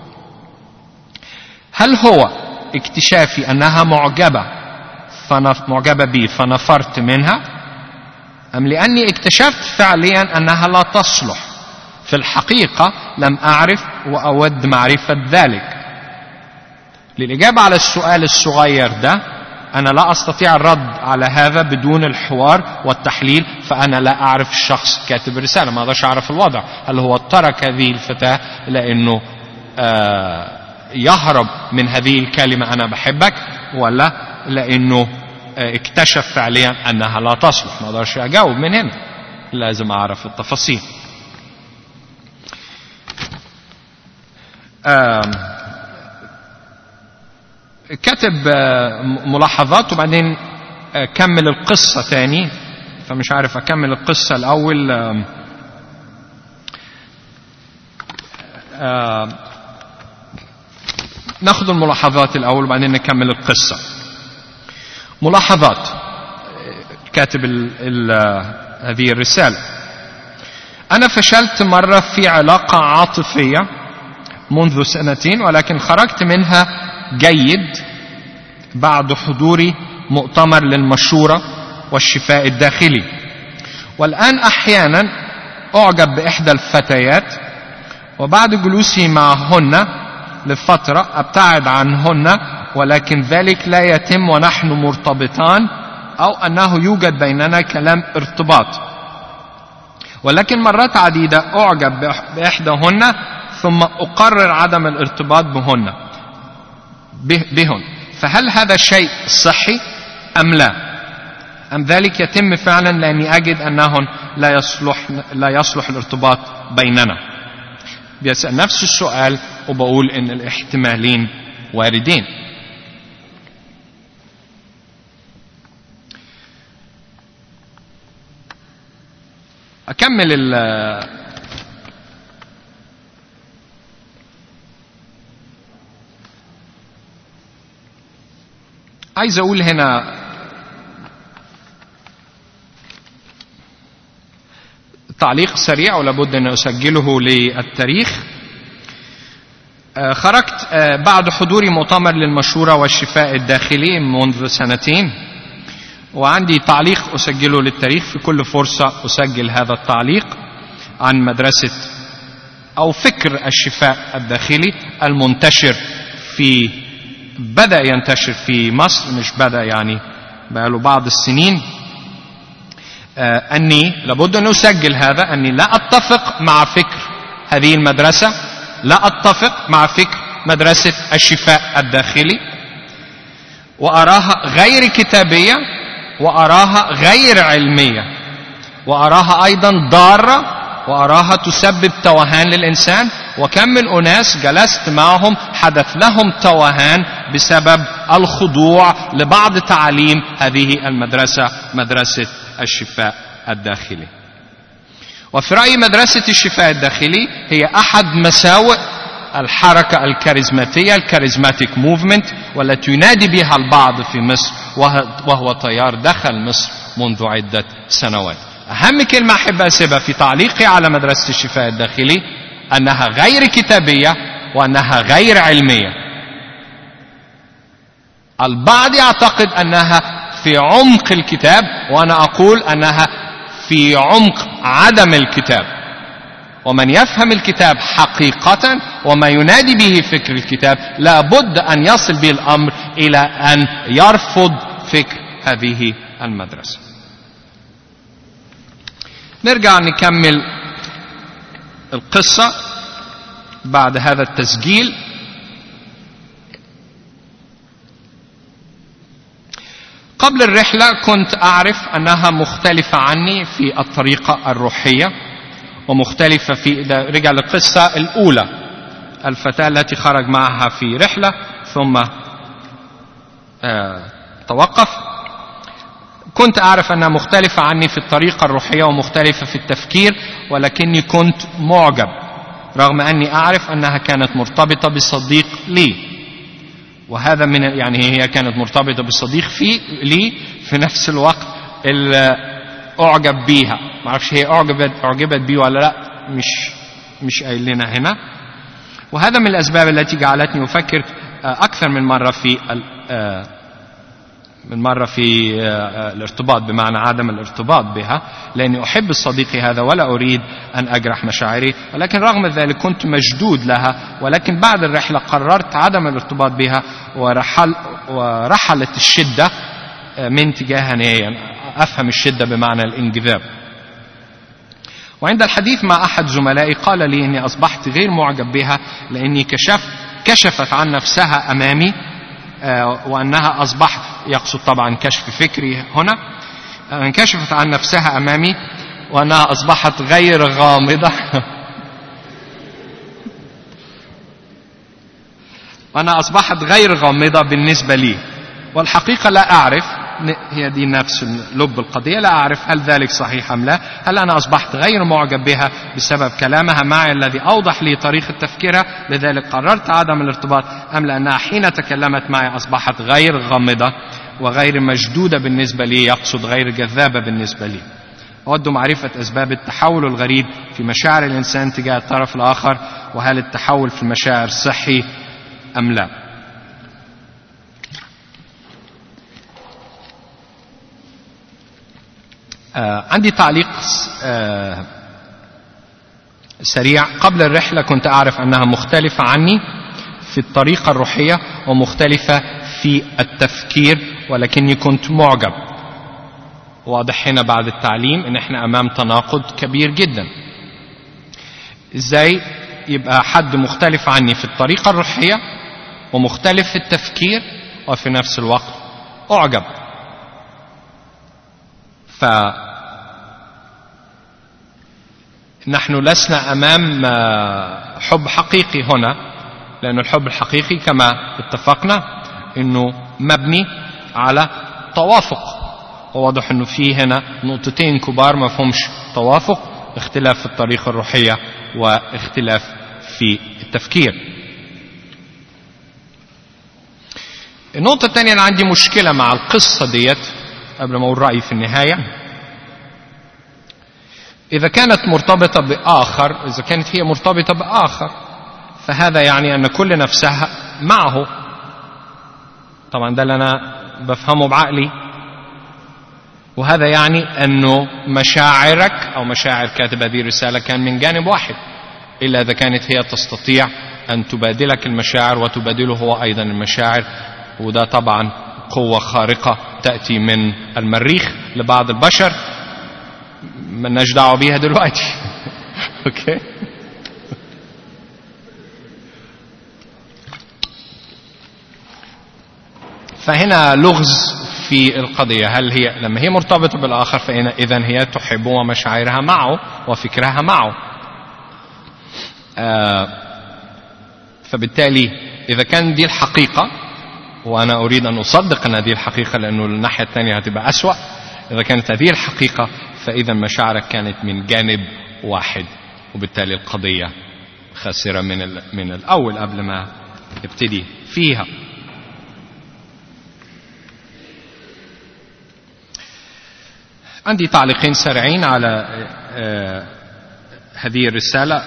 هل هو اكتشافي أنها معجبة فنف معجبة بي فنفرت منها، أم لأني اكتشفت فعليا أنها لا تصلح؟ في الحقيقة لم أعرف وأود معرفة ذلك. للإجابة على السؤال الصغير ده أنا لا أستطيع الرد على هذا بدون الحوار والتحليل، فأنا لا أعرف الشخص كاتب الرسالة، ما أقدرش أعرف الوضع. هل هو ترك هذه الفتاة لأنه آه يهرب من هذه الكلمة أنا بحبك، ولا لأنه آه اكتشف فعليا أنها لا تصلح؟ ما أقدرش أجاوب من هنا، لازم أعرف التفاصيل. آه كتب ملاحظات وبعدين كمل القصة تاني، فمش عارف أكمل القصة الأول. ناخذ الملاحظات الأول وبعدين نكمل القصة. ملاحظات كاتب ال ال هذه الرسالة: أنا فشلت مرة في علاقة عاطفية منذ سنتين، ولكن خرجت منها جيد بعد حضوري مؤتمر للمشورة والشفاء الداخلي. والآن أحيانا أعجب بإحدى الفتيات، وبعد جلوسي معهن لفترة أبتعد عنهن، ولكن ذلك لا يتم ونحن مرتبطان أو أنه يوجد بيننا كلام ارتباط. ولكن مرات عديدة أعجب بإحداهن ثم أقرر عدم الارتباط بهن بهن فهل هذا شيء صحي أم لا؟ أم ذلك يتم فعلا لأني أجد أنهن لا يصلح لا يصلح الارتباط بيننا؟ بيسأل نفس السؤال وبقول إن الاحتمالين واردين. أكمل ال عايز أقول هنا تعليق سريع ولابد أن أسجله للتاريخ. خرجت بعد حضوري مؤتمر للمشورة والشفاء الداخلي منذ سنتين، وعندي تعليق أسجله للتاريخ. في كل فرصة أسجل هذا التعليق عن مدرسة أو فكر الشفاء الداخلي المنتشر في بدأ ينتشر في مصر، مش بدأ يعني بقاله بعض السنين. آه أني لابد أن أسجل هذا، أني لا أتفق مع فكر هذه المدرسة، لا أتفق مع فكر مدرسة الشفاء الداخلي، وأراها غير كتابية، وأراها غير علمية، وأراها أيضا ضارة، وأراها تسبب توهان للإنسان. وكم من أناس جلست معهم حدث لهم توهان بسبب الخضوع لبعض تعاليم هذه المدرسة، مدرسة الشفاء الداخلي. وفي رأيي مدرسة الشفاء الداخلي هي أحد مساوئ الحركة الكاريزماتية، الكاريزماتيك موفمنت، والتي ينادي بها البعض في مصر، وهو تيار دخل مصر منذ عدة سنوات. أهم كلمة أحب أسيبها في تعليقي على مدرسة الشفاء الداخلي أنها غير كتابية وأنها غير علمية. البعض يعتقد أنها في عمق الكتاب، وأنا أقول أنها في عمق عدم الكتاب. ومن يفهم الكتاب حقيقة وما ينادي به فكر الكتاب لابد أن يصل به الأمر إلى أن يرفض فكر هذه المدرسة. نرجع نكمل القصة بعد هذا التسجيل. قبل الرحلة كنت أعرف أنها مختلفة عني في الطريقة الروحية ومختلفة في، رجع للقصة الأولى، الفتاة التي خرج معها في رحلة ثم آه توقف. كنت أعرف أنها مختلفة عني في الطريقة الروحية ومختلفة في التفكير، ولكني كنت معجب رغم أني أعرف أنها كانت مرتبطة بصديق لي. وهذا من يعني هي كانت مرتبطة بصديق في لي في نفس الوقت اللي أعجب بيها. ما أعرفش هي أعجبت أعجبت بيه ولا لا، مش مش قايل لنا هنا. وهذا من الأسباب التي جعلتني أفكر أكثر من مرة في من مرة في الارتباط، بمعنى عدم الارتباط بها، لأني أحب صديقي هذا ولا أريد أن أجرح مشاعري. ولكن رغم ذلك كنت مشدود لها. ولكن بعد الرحلة قررت عدم الارتباط بها، ورحل ورحلت الشدة من تجاهها نهائيا. أفهم الشدة بمعنى الانجذاب. وعند الحديث مع أحد زملائي قال لي إني أصبحت غير معجب بها لأني كشفت كشفت عن نفسها أمامي، وأنها أصبحت، يقصد طبعا كشف فكري هنا، انكشفت عن نفسها أمامي وأنها أصبحت غير غامضة وأنها أصبحت غير غامضة بالنسبة لي. والحقيقة لا أعرف، هي دي نفس لب القضية، لا أعرف هل ذلك صحيح أم لا. هل أنا أصبحت غير معجب بها بسبب كلامها معي الذي أوضح لي طريقة تفكيرها لذلك قررت عدم الارتباط، أم لأنها حين تكلمت معي أصبحت غير غامضة وغير مشدودة بالنسبة لي، يقصد غير جذابة بالنسبة لي. أود معرفة أسباب التحول الغريب في مشاعر الإنسان تجاه الطرف الآخر، وهل التحول في المشاعر صحي أم لا. آه عندي تعليق آه سريع. قبل الرحلة كنت أعرف أنها مختلفة عني في الطريقة الروحية ومختلفة في التفكير، ولكني كنت معجب. واضح هنا بعد التعليم إن احنا أمام تناقض كبير جدا. إزاي يبقى حد مختلف عني في الطريقة الروحية ومختلف في التفكير وفي نفس الوقت أعجب؟ ف نحن لسنا أمام حب حقيقي هنا، لأن الحب الحقيقي كما اتفقنا أنه مبني على توافق. وواضح أنه فيه هنا نقطتين كبار ما فهمش توافق: اختلاف في الطريقة الروحية واختلاف في التفكير. النقطة الثانية، أنا عندي مشكلة مع القصة ديت قبل ما أقول رأيي في النهاية. إذا كانت مرتبطة بآخر، إذا كانت هي مرتبطة بآخر، فهذا يعني أن كل نفسها معه. طبعا ده اللي أنا بفهمه بعقلي. وهذا يعني أنه مشاعرك أو مشاعر كاتب هذه الرسالة كان من جانب واحد، إلا إذا كانت هي تستطيع أن تبادلك المشاعر وتبادله هو أيضا المشاعر. وده طبعا قوة خارقة تأتي من المريخ لبعض البشر، مالناش دعوة بيها دلوقتي. اوكي. فهنا لغز في القضية. هل هي لما هي مرتبطة بالآخر فإذا هي تحب ومشاعرها معه وفكرها معه. آه فبالتالي إذا كان دي الحقيقة، وأنا أريد أن أصدق أن هذه الحقيقة لأنه الناحية الثانية هتبقى أسوأ، إذا كانت هذه الحقيقة فإذا مشاعرك كانت من جانب واحد، وبالتالي القضية خاسرة من من الأول قبل ما ابتدي فيها. عندي تعليقين سريعين على هذه الرسالة.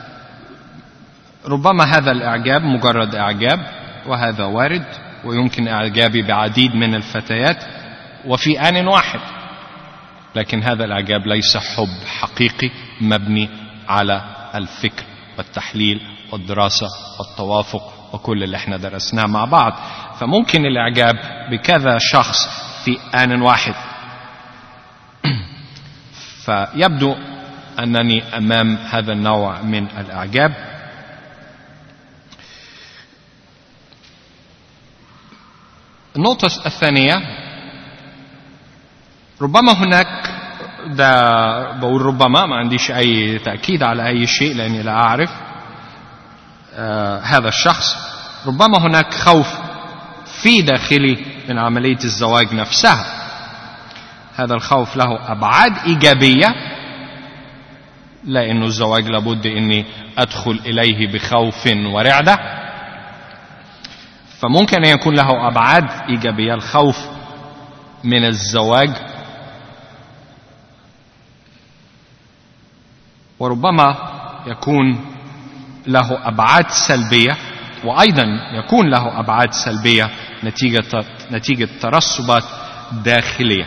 ربما هذا الإعجاب مجرد إعجاب، وهذا وارد، ويمكن إعجابي بعديد من الفتيات وفي آن واحد، لكن هذا الإعجاب ليس حب حقيقي مبني على الفكر والتحليل والدراسة والتوافق وكل اللي احنا درسناه مع بعض. فممكن الإعجاب بكذا شخص في آن واحد. فيبدو أنني أمام هذا النوع من الإعجاب. النقطة الثانية، ربما هناك، ده بقول ربما، ما عنديش أي تأكيد على أي شيء لأني لا أعرف آه هذا الشخص، ربما هناك خوف في داخلي من عملية الزواج نفسها. هذا الخوف له أبعاد إيجابية، لأنه الزواج لابد أني أدخل إليه بخوف ورعدة، فممكن أن يكون له أبعاد إيجابية الخوف من الزواج، وربما يكون له أبعاد سلبية، وأيضا يكون له أبعاد سلبية نتيجة نتيجة ترسبات داخلية.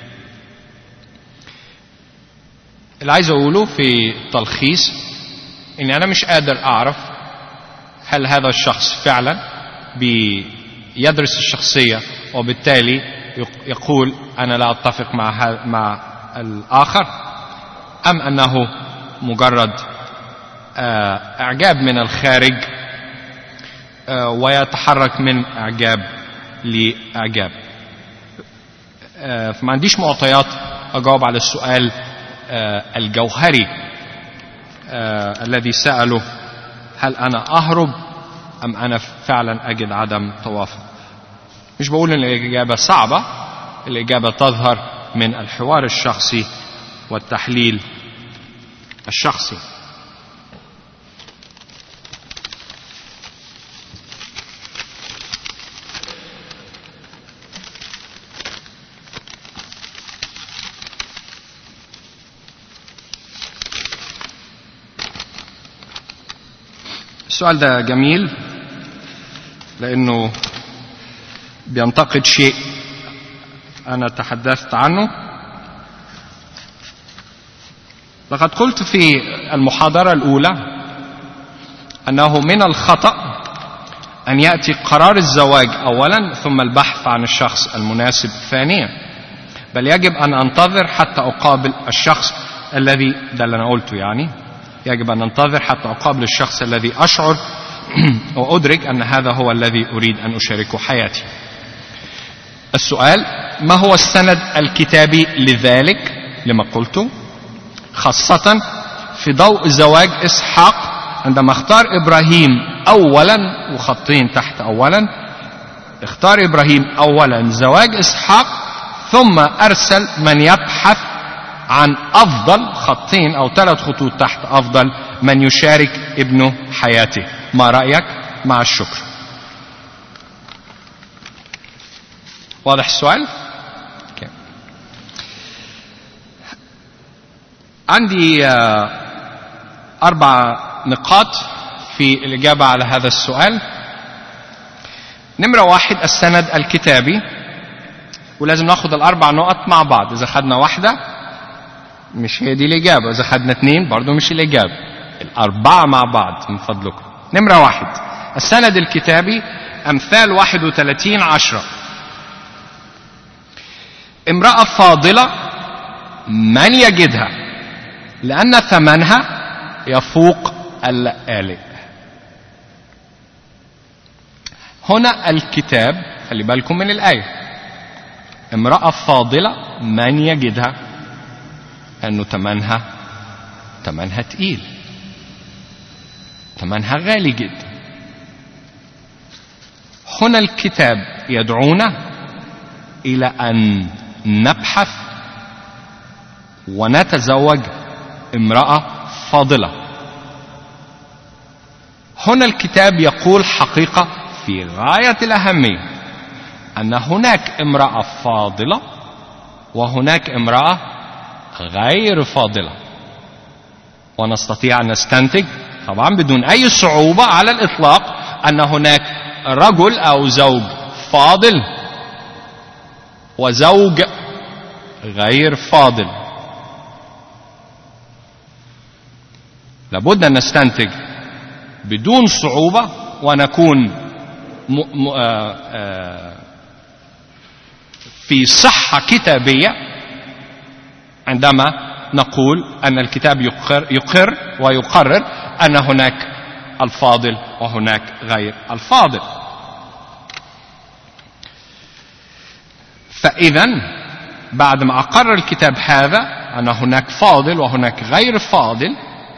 اللي عايز أقوله في تلخيص إني أنا مش قادر أعرف هل هذا الشخص فعلا بيدرس الشخصية وبالتالي يقول أنا لا أتفق مع مع الآخر، أم أنه مجرد إعجاب من الخارج ويتحرك من إعجاب لإعجاب. فما عنديش معطيات أجاوب على السؤال الجوهري الذي سأله، هل أنا أهرب أم أنا فعلا أجد عدم توافق. مش بقول أن الإجابة صعبة، الإجابة تظهر من الحوار الشخصي والتحليل الشخصي. السؤال ده جميل لأنه بينتقد شيء أنا تحدثت عنه. لقد قلت في المحاضرة الأولى أنه من الخطأ أن يأتي قرار الزواج أولا ثم البحث عن الشخص المناسب ثانيا، بل يجب أن أنتظر حتى أقابل الشخص الذي، ده اللي أنا قلته يعني، يجب أن ننتظر حتى أقابل الشخص الذي أشعر وأدرك أن هذا هو الذي أريد أن أشاركه حياتي. السؤال: ما هو السند الكتابي لذلك لما قلته، خاصة في ضوء زواج إسحاق؟ عندما اختار إبراهيم أولا، وخطين تحت أولا، اختار إبراهيم أولا زواج إسحاق، ثم أرسل من يبحث عن أفضل، خطين أو ثلاث خطوط تحت أفضل من يشارك ابنه حياته. ما رأيك؟ مع الشكر. واضح السؤال؟ okay. عندي أربع نقاط في الإجابة على هذا السؤال. نمرة واحد، السند الكتابي، ولازم ناخد الأربع نقط مع بعض. إذا خدنا واحدة مش هي دي الإجابة، إذا خدنا اثنين برضو مش الإجابة، الأربعة مع بعض من فضلكم. نمرة واحد، السند الكتابي، أمثال واحد وثلاثين عشرة. امرأة فاضلة من يجدها لأن ثمنها يفوق اللآلئ. هنا الكتاب، خلي بالكم من الآية، امرأة فاضلة من يجدها، أنه ثمنها ثمنها تقيل، ثمنها غالي جدا. هنا الكتاب يدعونا إلى أن نبحث ونتزوج امرأة فاضلة. هنا الكتاب يقول حقيقة في غاية الأهمية، أن هناك امرأة فاضلة وهناك امرأة غير فاضلة، ونستطيع أن نستنتج طبعا بدون أي صعوبة على الإطلاق أن هناك رجل أو زوج فاضل وزوج غير فاضل. لابد أن نستنتج بدون صعوبة ونكون م... م... آ... آ... في صحة كتابية عندما نقول أن الكتاب يقر, يقر ويقرر أن هناك الفاضل وهناك غير الفاضل. فإذا بعد ما أقر الكتاب هذا أن هناك فاضل وهناك غير فاضل،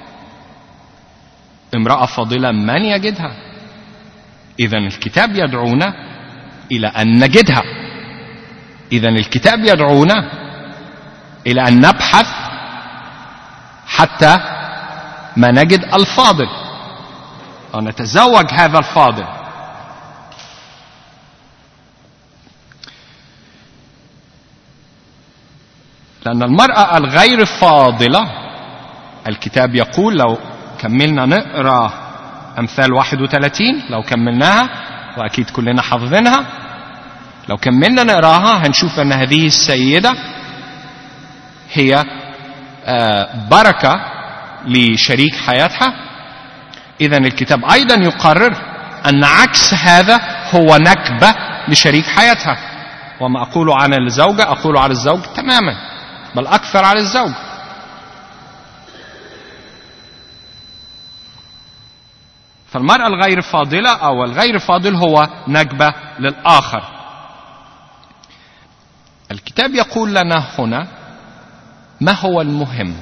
امرأة فاضلة من يجدها؟ إذا الكتاب يدعونا إلى أن نجدها. إذا الكتاب يدعونا إلى أن نبحث حتى ما نجد الفاضل ونتزوج هذا الفاضل. لأن المرأة الغير فاضلة الكتاب يقول، لو كملنا نقرأ أمثال واحد وثلاثين، لو كملناها وأكيد كلنا حافظينها، لو كملنا نقراها هنشوف أن هذه السيدة هي بركة لشريك حياتها. إذن الكتاب أيضا يقرر أن عكس هذا هو نكبة لشريك حياتها. وما أقوله عن الزوجة أقوله على الزوج تماما، بل أكثر على الزوج. فالمرأة الغير فاضلة أو الغير فاضل هو نكبة للآخر. الكتاب يقول لنا هنا ما هو المهم؟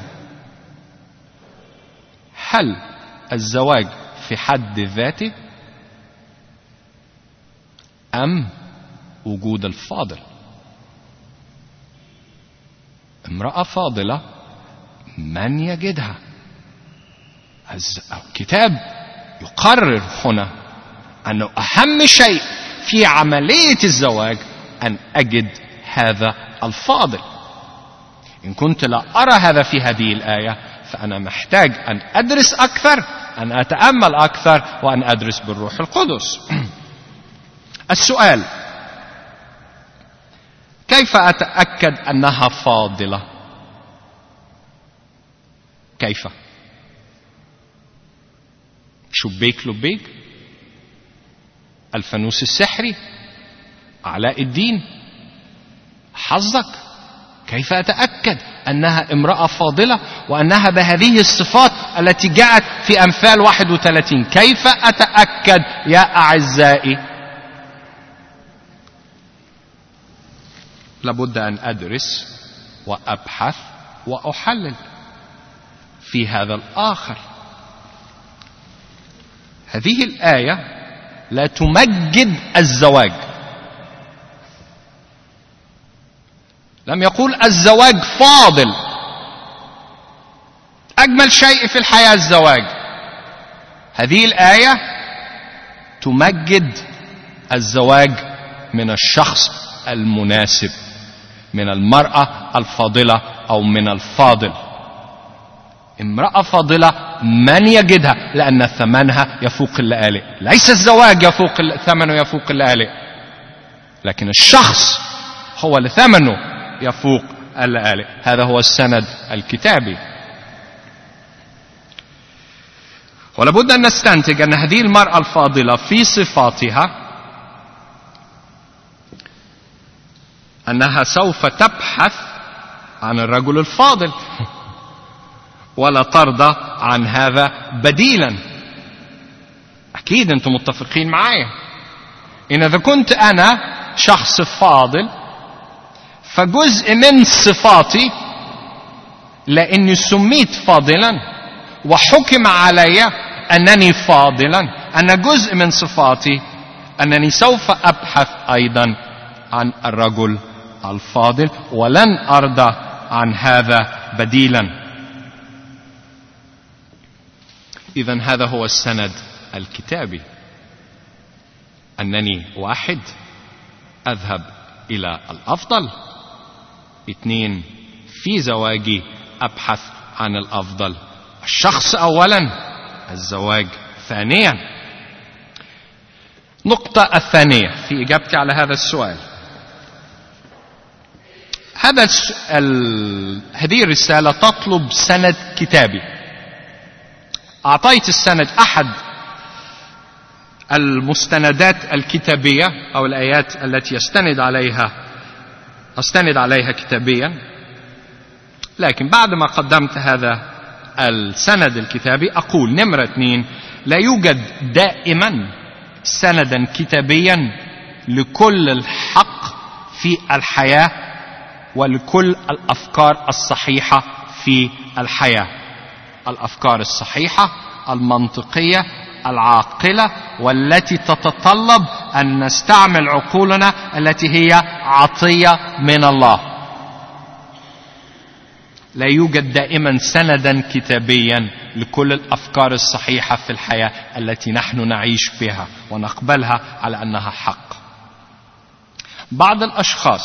هل الزواج في حد ذاته أم وجود الفاضل؟ امرأة فاضلة من يجدها؟ الكتاب يقرر هنا أنه أهم شيء في عملية الزواج أن أجد هذا الفاضل. إن كنت لا أرى هذا في هذه الآية فأنا محتاج أن أدرس أكثر، أن أتأمل أكثر، وأن أدرس بالروح القدس. السؤال: كيف أتأكد أنها فاضلة؟ كيف؟ شبيك لبيك، الفانوس السحري، علاء الدين، حظك؟ كيف أتأكد أنها امرأة فاضلة وأنها بهذه الصفات التي جاءت في أمثال واحد وثلاثين؟ كيف أتأكد يا أعزائي؟ لابد أن أدرس وأبحث وأحلل في هذا الآخر. هذه الآية لا تمجد الزواج. لم يقول الزواج فاضل، أجمل شيء في الحياة الزواج. هذه الآية تمجد الزواج من الشخص المناسب، من المرأة الفاضلة أو من الفاضل. امرأة فاضلة من يجدها؟ لأن ثمنها يفوق اللآلئ. ليس الزواج يفوق ثمنه يفوق اللآلئ، لكن الشخص هو اللي ثمنه يفوق اللآلئ. هذا هو السند الكتابي. ولابد أن نستنتج أن هذه المرأة الفاضلة في صفاتها أنها سوف تبحث عن الرجل الفاضل ولا ترضى عن هذا بديلا. أكيد أنتم متفقين معايا. إن إذا كنت أنا شخص فاضل فجزء من صفاتي، لأني سميت فاضلا وحكم علي أنني فاضلا، أن جزء من صفاتي أنني سوف أبحث أيضا عن الرجل الفاضل ولن أرضى عن هذا بديلا. إذن هذا هو السند الكتابي، أنني واحد أذهب إلى الأفضل، اثنين في زواجي أبحث عن الأفضل، الشخص أولا، الزواج ثانيا. نقطة الثانية في إجابتي على هذا السؤال، هذا ال... هذه الرسالة تطلب سند كتابي. أعطيت السند أحد المستندات الكتابية أو الآيات التي يستند عليها أستند عليها كتابيا، لكن بعد ما قدمت هذا السند الكتابي أقول نمرة اثنين: لا يوجد دائما سندا كتابيا لكل الحق في الحياة ولكل الأفكار الصحيحة في الحياة. الأفكار الصحيحة المنطقية العاقلة والتي تتطلب أن نستعمل عقولنا التي هي عطية من الله. لا يوجد دائما سندا كتابيا لكل الأفكار الصحيحة في الحياة التي نحن نعيش فيها ونقبلها على أنها حق. بعض الأشخاص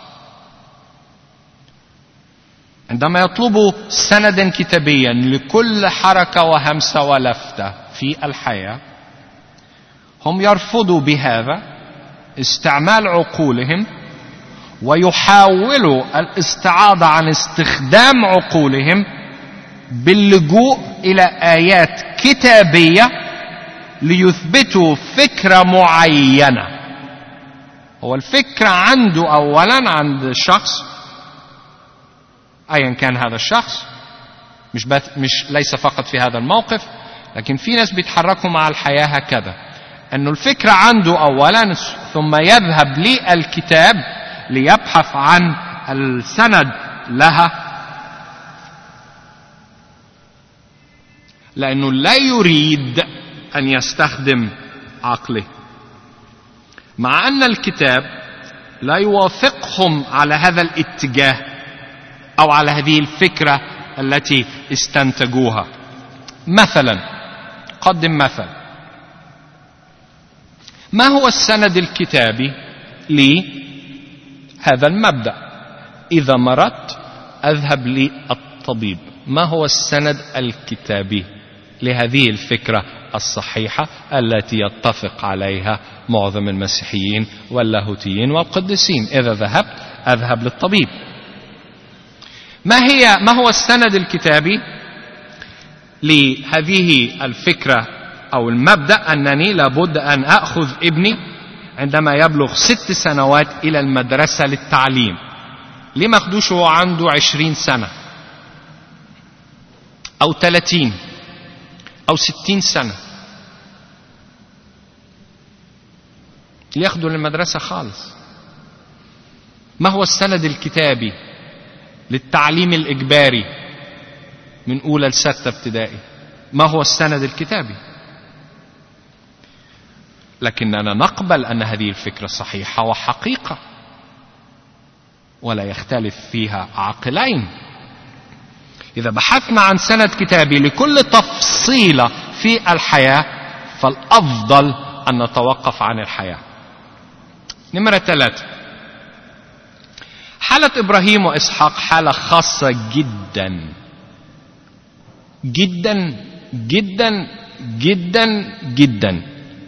عندما يطلبوا سندا كتابيا لكل حركة وهمسة ولفتة في الحياة، هم يرفضوا بهذا استعمال عقولهم ويحاولوا الاستعاضة عن استخدام عقولهم باللجوء إلى آيات كتابية ليثبتوا فكرة معينة. هو الفكرة عنده أولا عند الشخص أيا كان هذا الشخص، مش, مش ليس فقط في هذا الموقف، لكن في ناس بيتحركوا مع الحياة هكذا، أنه الفكرة عنده أولا ثم يذهب للكتاب ليبحث عن السند لها، لأنه لا يريد أن يستخدم عقله، مع أن الكتاب لا يوافقهم على هذا الاتجاه أو على هذه الفكرة التي استنتجوها. مثلا قدم مثل: ما هو السند الكتابي لهذا المبدأ؟ إذا مرضت أذهب للطبيب. ما هو السند الكتابي لهذه الفكرة الصحيحة التي يتفق عليها معظم المسيحيين واللاهوتيين والقديسين؟ إذا ذهبت أذهب للطبيب. ما هي ما هو السند الكتابي لهذه الفكرة أو المبدأ أنني لابد أن أخذ ابني عندما يبلغ ست سنوات إلى المدرسة للتعليم؟ ليه ما أخدوش هو عنده عشرين سنة أو ثلاثين أو ستين سنة؟ ليأخذوا للمدرسة خالص. ما هو السند الكتابي للتعليم الإجباري من أولى لستة ابتدائي؟ ما هو السند الكتابي؟ لكننا نقبل أن هذه الفكرة صحيحة وحقيقة ولا يختلف فيها عاقلين. إذا بحثنا عن سند كتابي لكل تفصيلة في الحياة فالأفضل أن نتوقف عن الحياة. نمرة ثلاثة: حالة إبراهيم وإسحاق حالة خاصة جدا جدا جدا جدا جدا.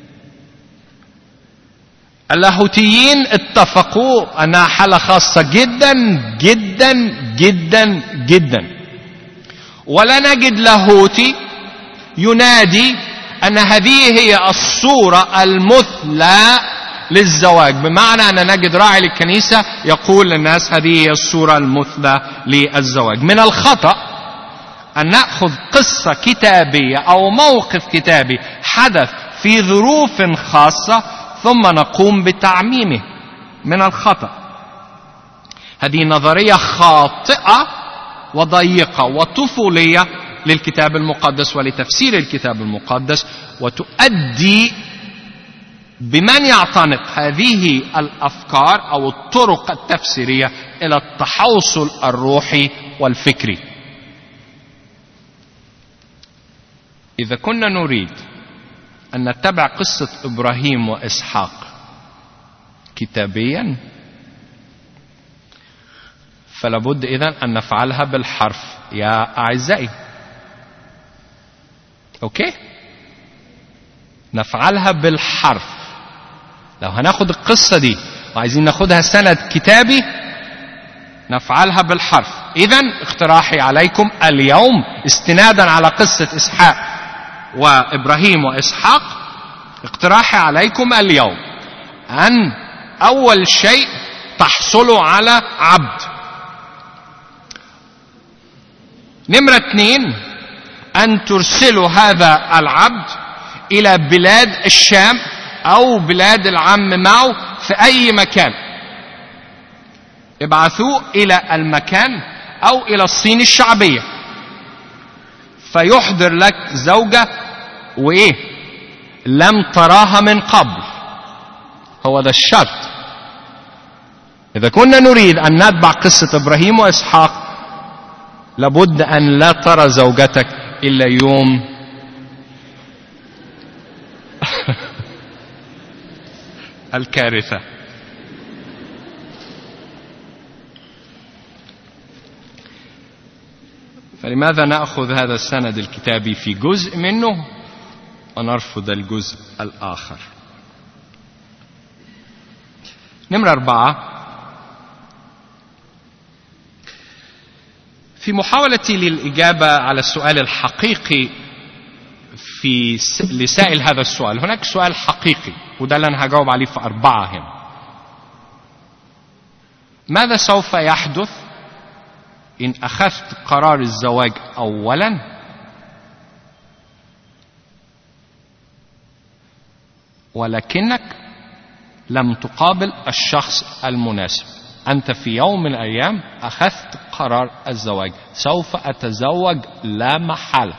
اللاهوتيين اتفقوا أنها حالة خاصة جدا جدا جدا جدا، ولا نجد لاهوتي ينادي أن هذه هي الصورة المثلى للزواج، بمعنى أن نجد راعي للكنيسة يقول للناس هذه هي الصورة المثلى للزواج. من الخطأ أن نأخذ قصة كتابية أو موقف كتابي حدث في ظروف خاصة ثم نقوم بتعميمه. من الخطأ. هذه نظرية خاطئة وضيقة وطفولية للكتاب المقدس ولتفسير الكتاب المقدس، وتؤدي بمن يعتنق هذه الأفكار أو الطرق التفسيرية إلى التحوصل الروحي والفكري. إذا كنا نريد أن نتبع قصة إبراهيم وإسحاق كتابيا فلابد إذن أن نفعلها بالحرف يا أعزائي. أوكي؟ نفعلها بالحرف. لو هناخد القصة دي وعايزين ناخدها سند كتابي نفعلها بالحرف. إذن اقتراحي عليكم اليوم استنادا على قصة إسحاق وإبراهيم وإسحاق، اقتراحي عليكم اليوم أن أول شيء تحصلوا على عبد. نمرة اثنين، أن ترسلوا هذا العبد إلى بلاد الشام أو بلاد العم معه في أي مكان. ابعثوه إلى المكان أو إلى الصين الشعبية، فيحضر لك زوجة وإيه لم تراها من قبل. هو ده الشرط. إذا كنا نريد أن نتبع قصة إبراهيم وإسحاق لابد أن لا ترى زوجتك إلا يوم الكارثة. فلماذا نأخذ هذا السند الكتابي في جزء منه ونرفض الجزء الآخر؟ نمرة أربعة، في محاولتي للإجابة على السؤال الحقيقي في لسائل هذا السؤال، هناك سؤال حقيقي وده اللي أنا هجاوب عليه في أربعة هنا. ماذا سوف يحدث إن أخذت قرار الزواج أولا ولكنك لم تقابل الشخص المناسب؟ أنت في يوم من الأيام أخذت قرار الزواج، سوف أتزوج لا محالة،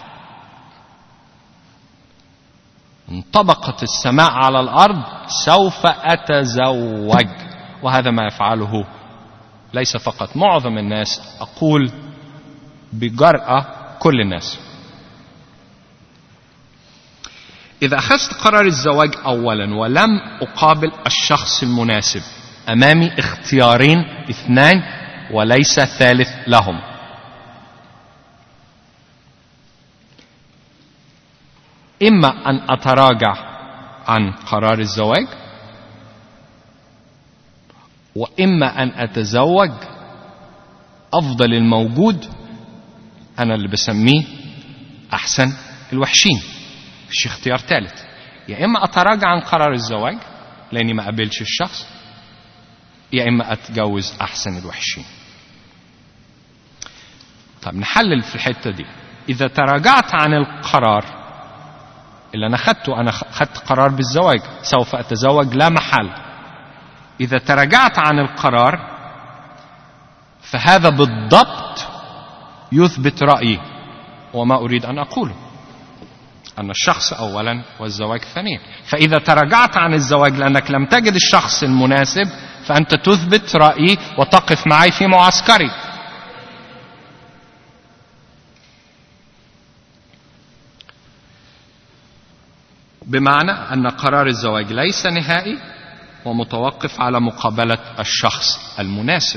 انطبقت السماء على الأرض سوف أتزوج. وهذا ما يفعله ليس فقط معظم الناس، أقول بجرأة كل الناس. إذا أخذت قرار الزواج أولا ولم أقابل الشخص المناسب، أمامي اختيارين اثنان وليس ثالث لهم. إما أن أتراجع عن قرار الزواج، وإما أن أتزوج أفضل الموجود، أنا اللي بسميه أحسن الوحشين، مفيش اختيار ثالث. يا إما أتراجع عن قرار الزواج لأني ما قابلش الشخص، يا إما أتجوز أحسن الوحشين. طب نحلل في الحتة دي. إذا تراجعت عن القرار اللي أنا خدته، أنا خدت قرار بالزواج، سوف أتزوج لا محال. إذا تراجعت عن القرار فهذا بالضبط يثبت رأيي وما أريد أن أقوله، أن الشخص أولا والزواج ثانيا. فإذا تراجعت عن الزواج لأنك لم تجد الشخص المناسب فأنت تثبت رأيي وتقف معي في معسكري. بمعنى أن قرار الزواج ليس نهائي ومتوقف على مقابلة الشخص المناسب.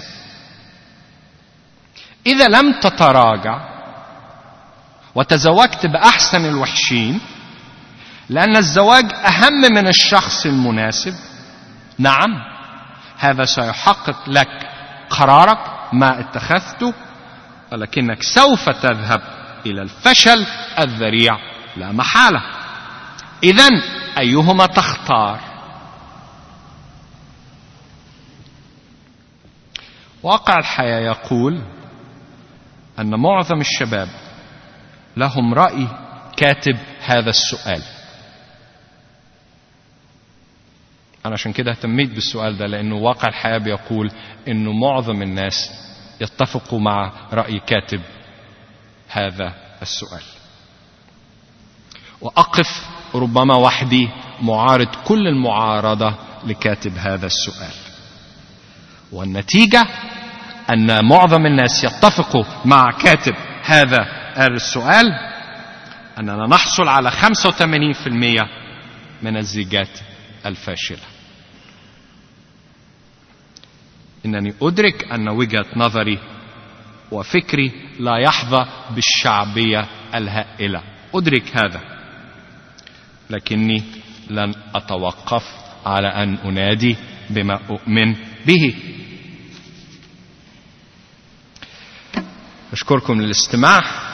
إذا لم تتراجع وتزوجت بأحسن الوحشين، لأن الزواج أهم من الشخص المناسب، نعم هذا سيحقق لك قرارك ما اتخذته، ولكنك سوف تذهب إلى الفشل الذريع لا محالة. إذن أيهما تختار؟ واقع الحياة يقول أن معظم الشباب لهم رأي كاتب هذا السؤال. أنا عشان كده اهتميت بالسؤال ده، لأنه واقع الحياة بيقول أنه معظم الناس يتفقوا مع رأي كاتب هذا السؤال. وأقف ربما وحدي معارض كل المعارضة لكاتب هذا السؤال، والنتيجة أن معظم الناس يتفقوا مع كاتب هذا السؤال، أننا نحصل على خمسة وثمانين بالمئة من الزيجات الفاشلة. إنني أدرك أن وجهة نظري وفكري لا يحظى بالشعبية الهائلة، أدرك هذا، لكني لن أتوقف على أن أنادي بما أؤمن به. أشكركم للاستماع.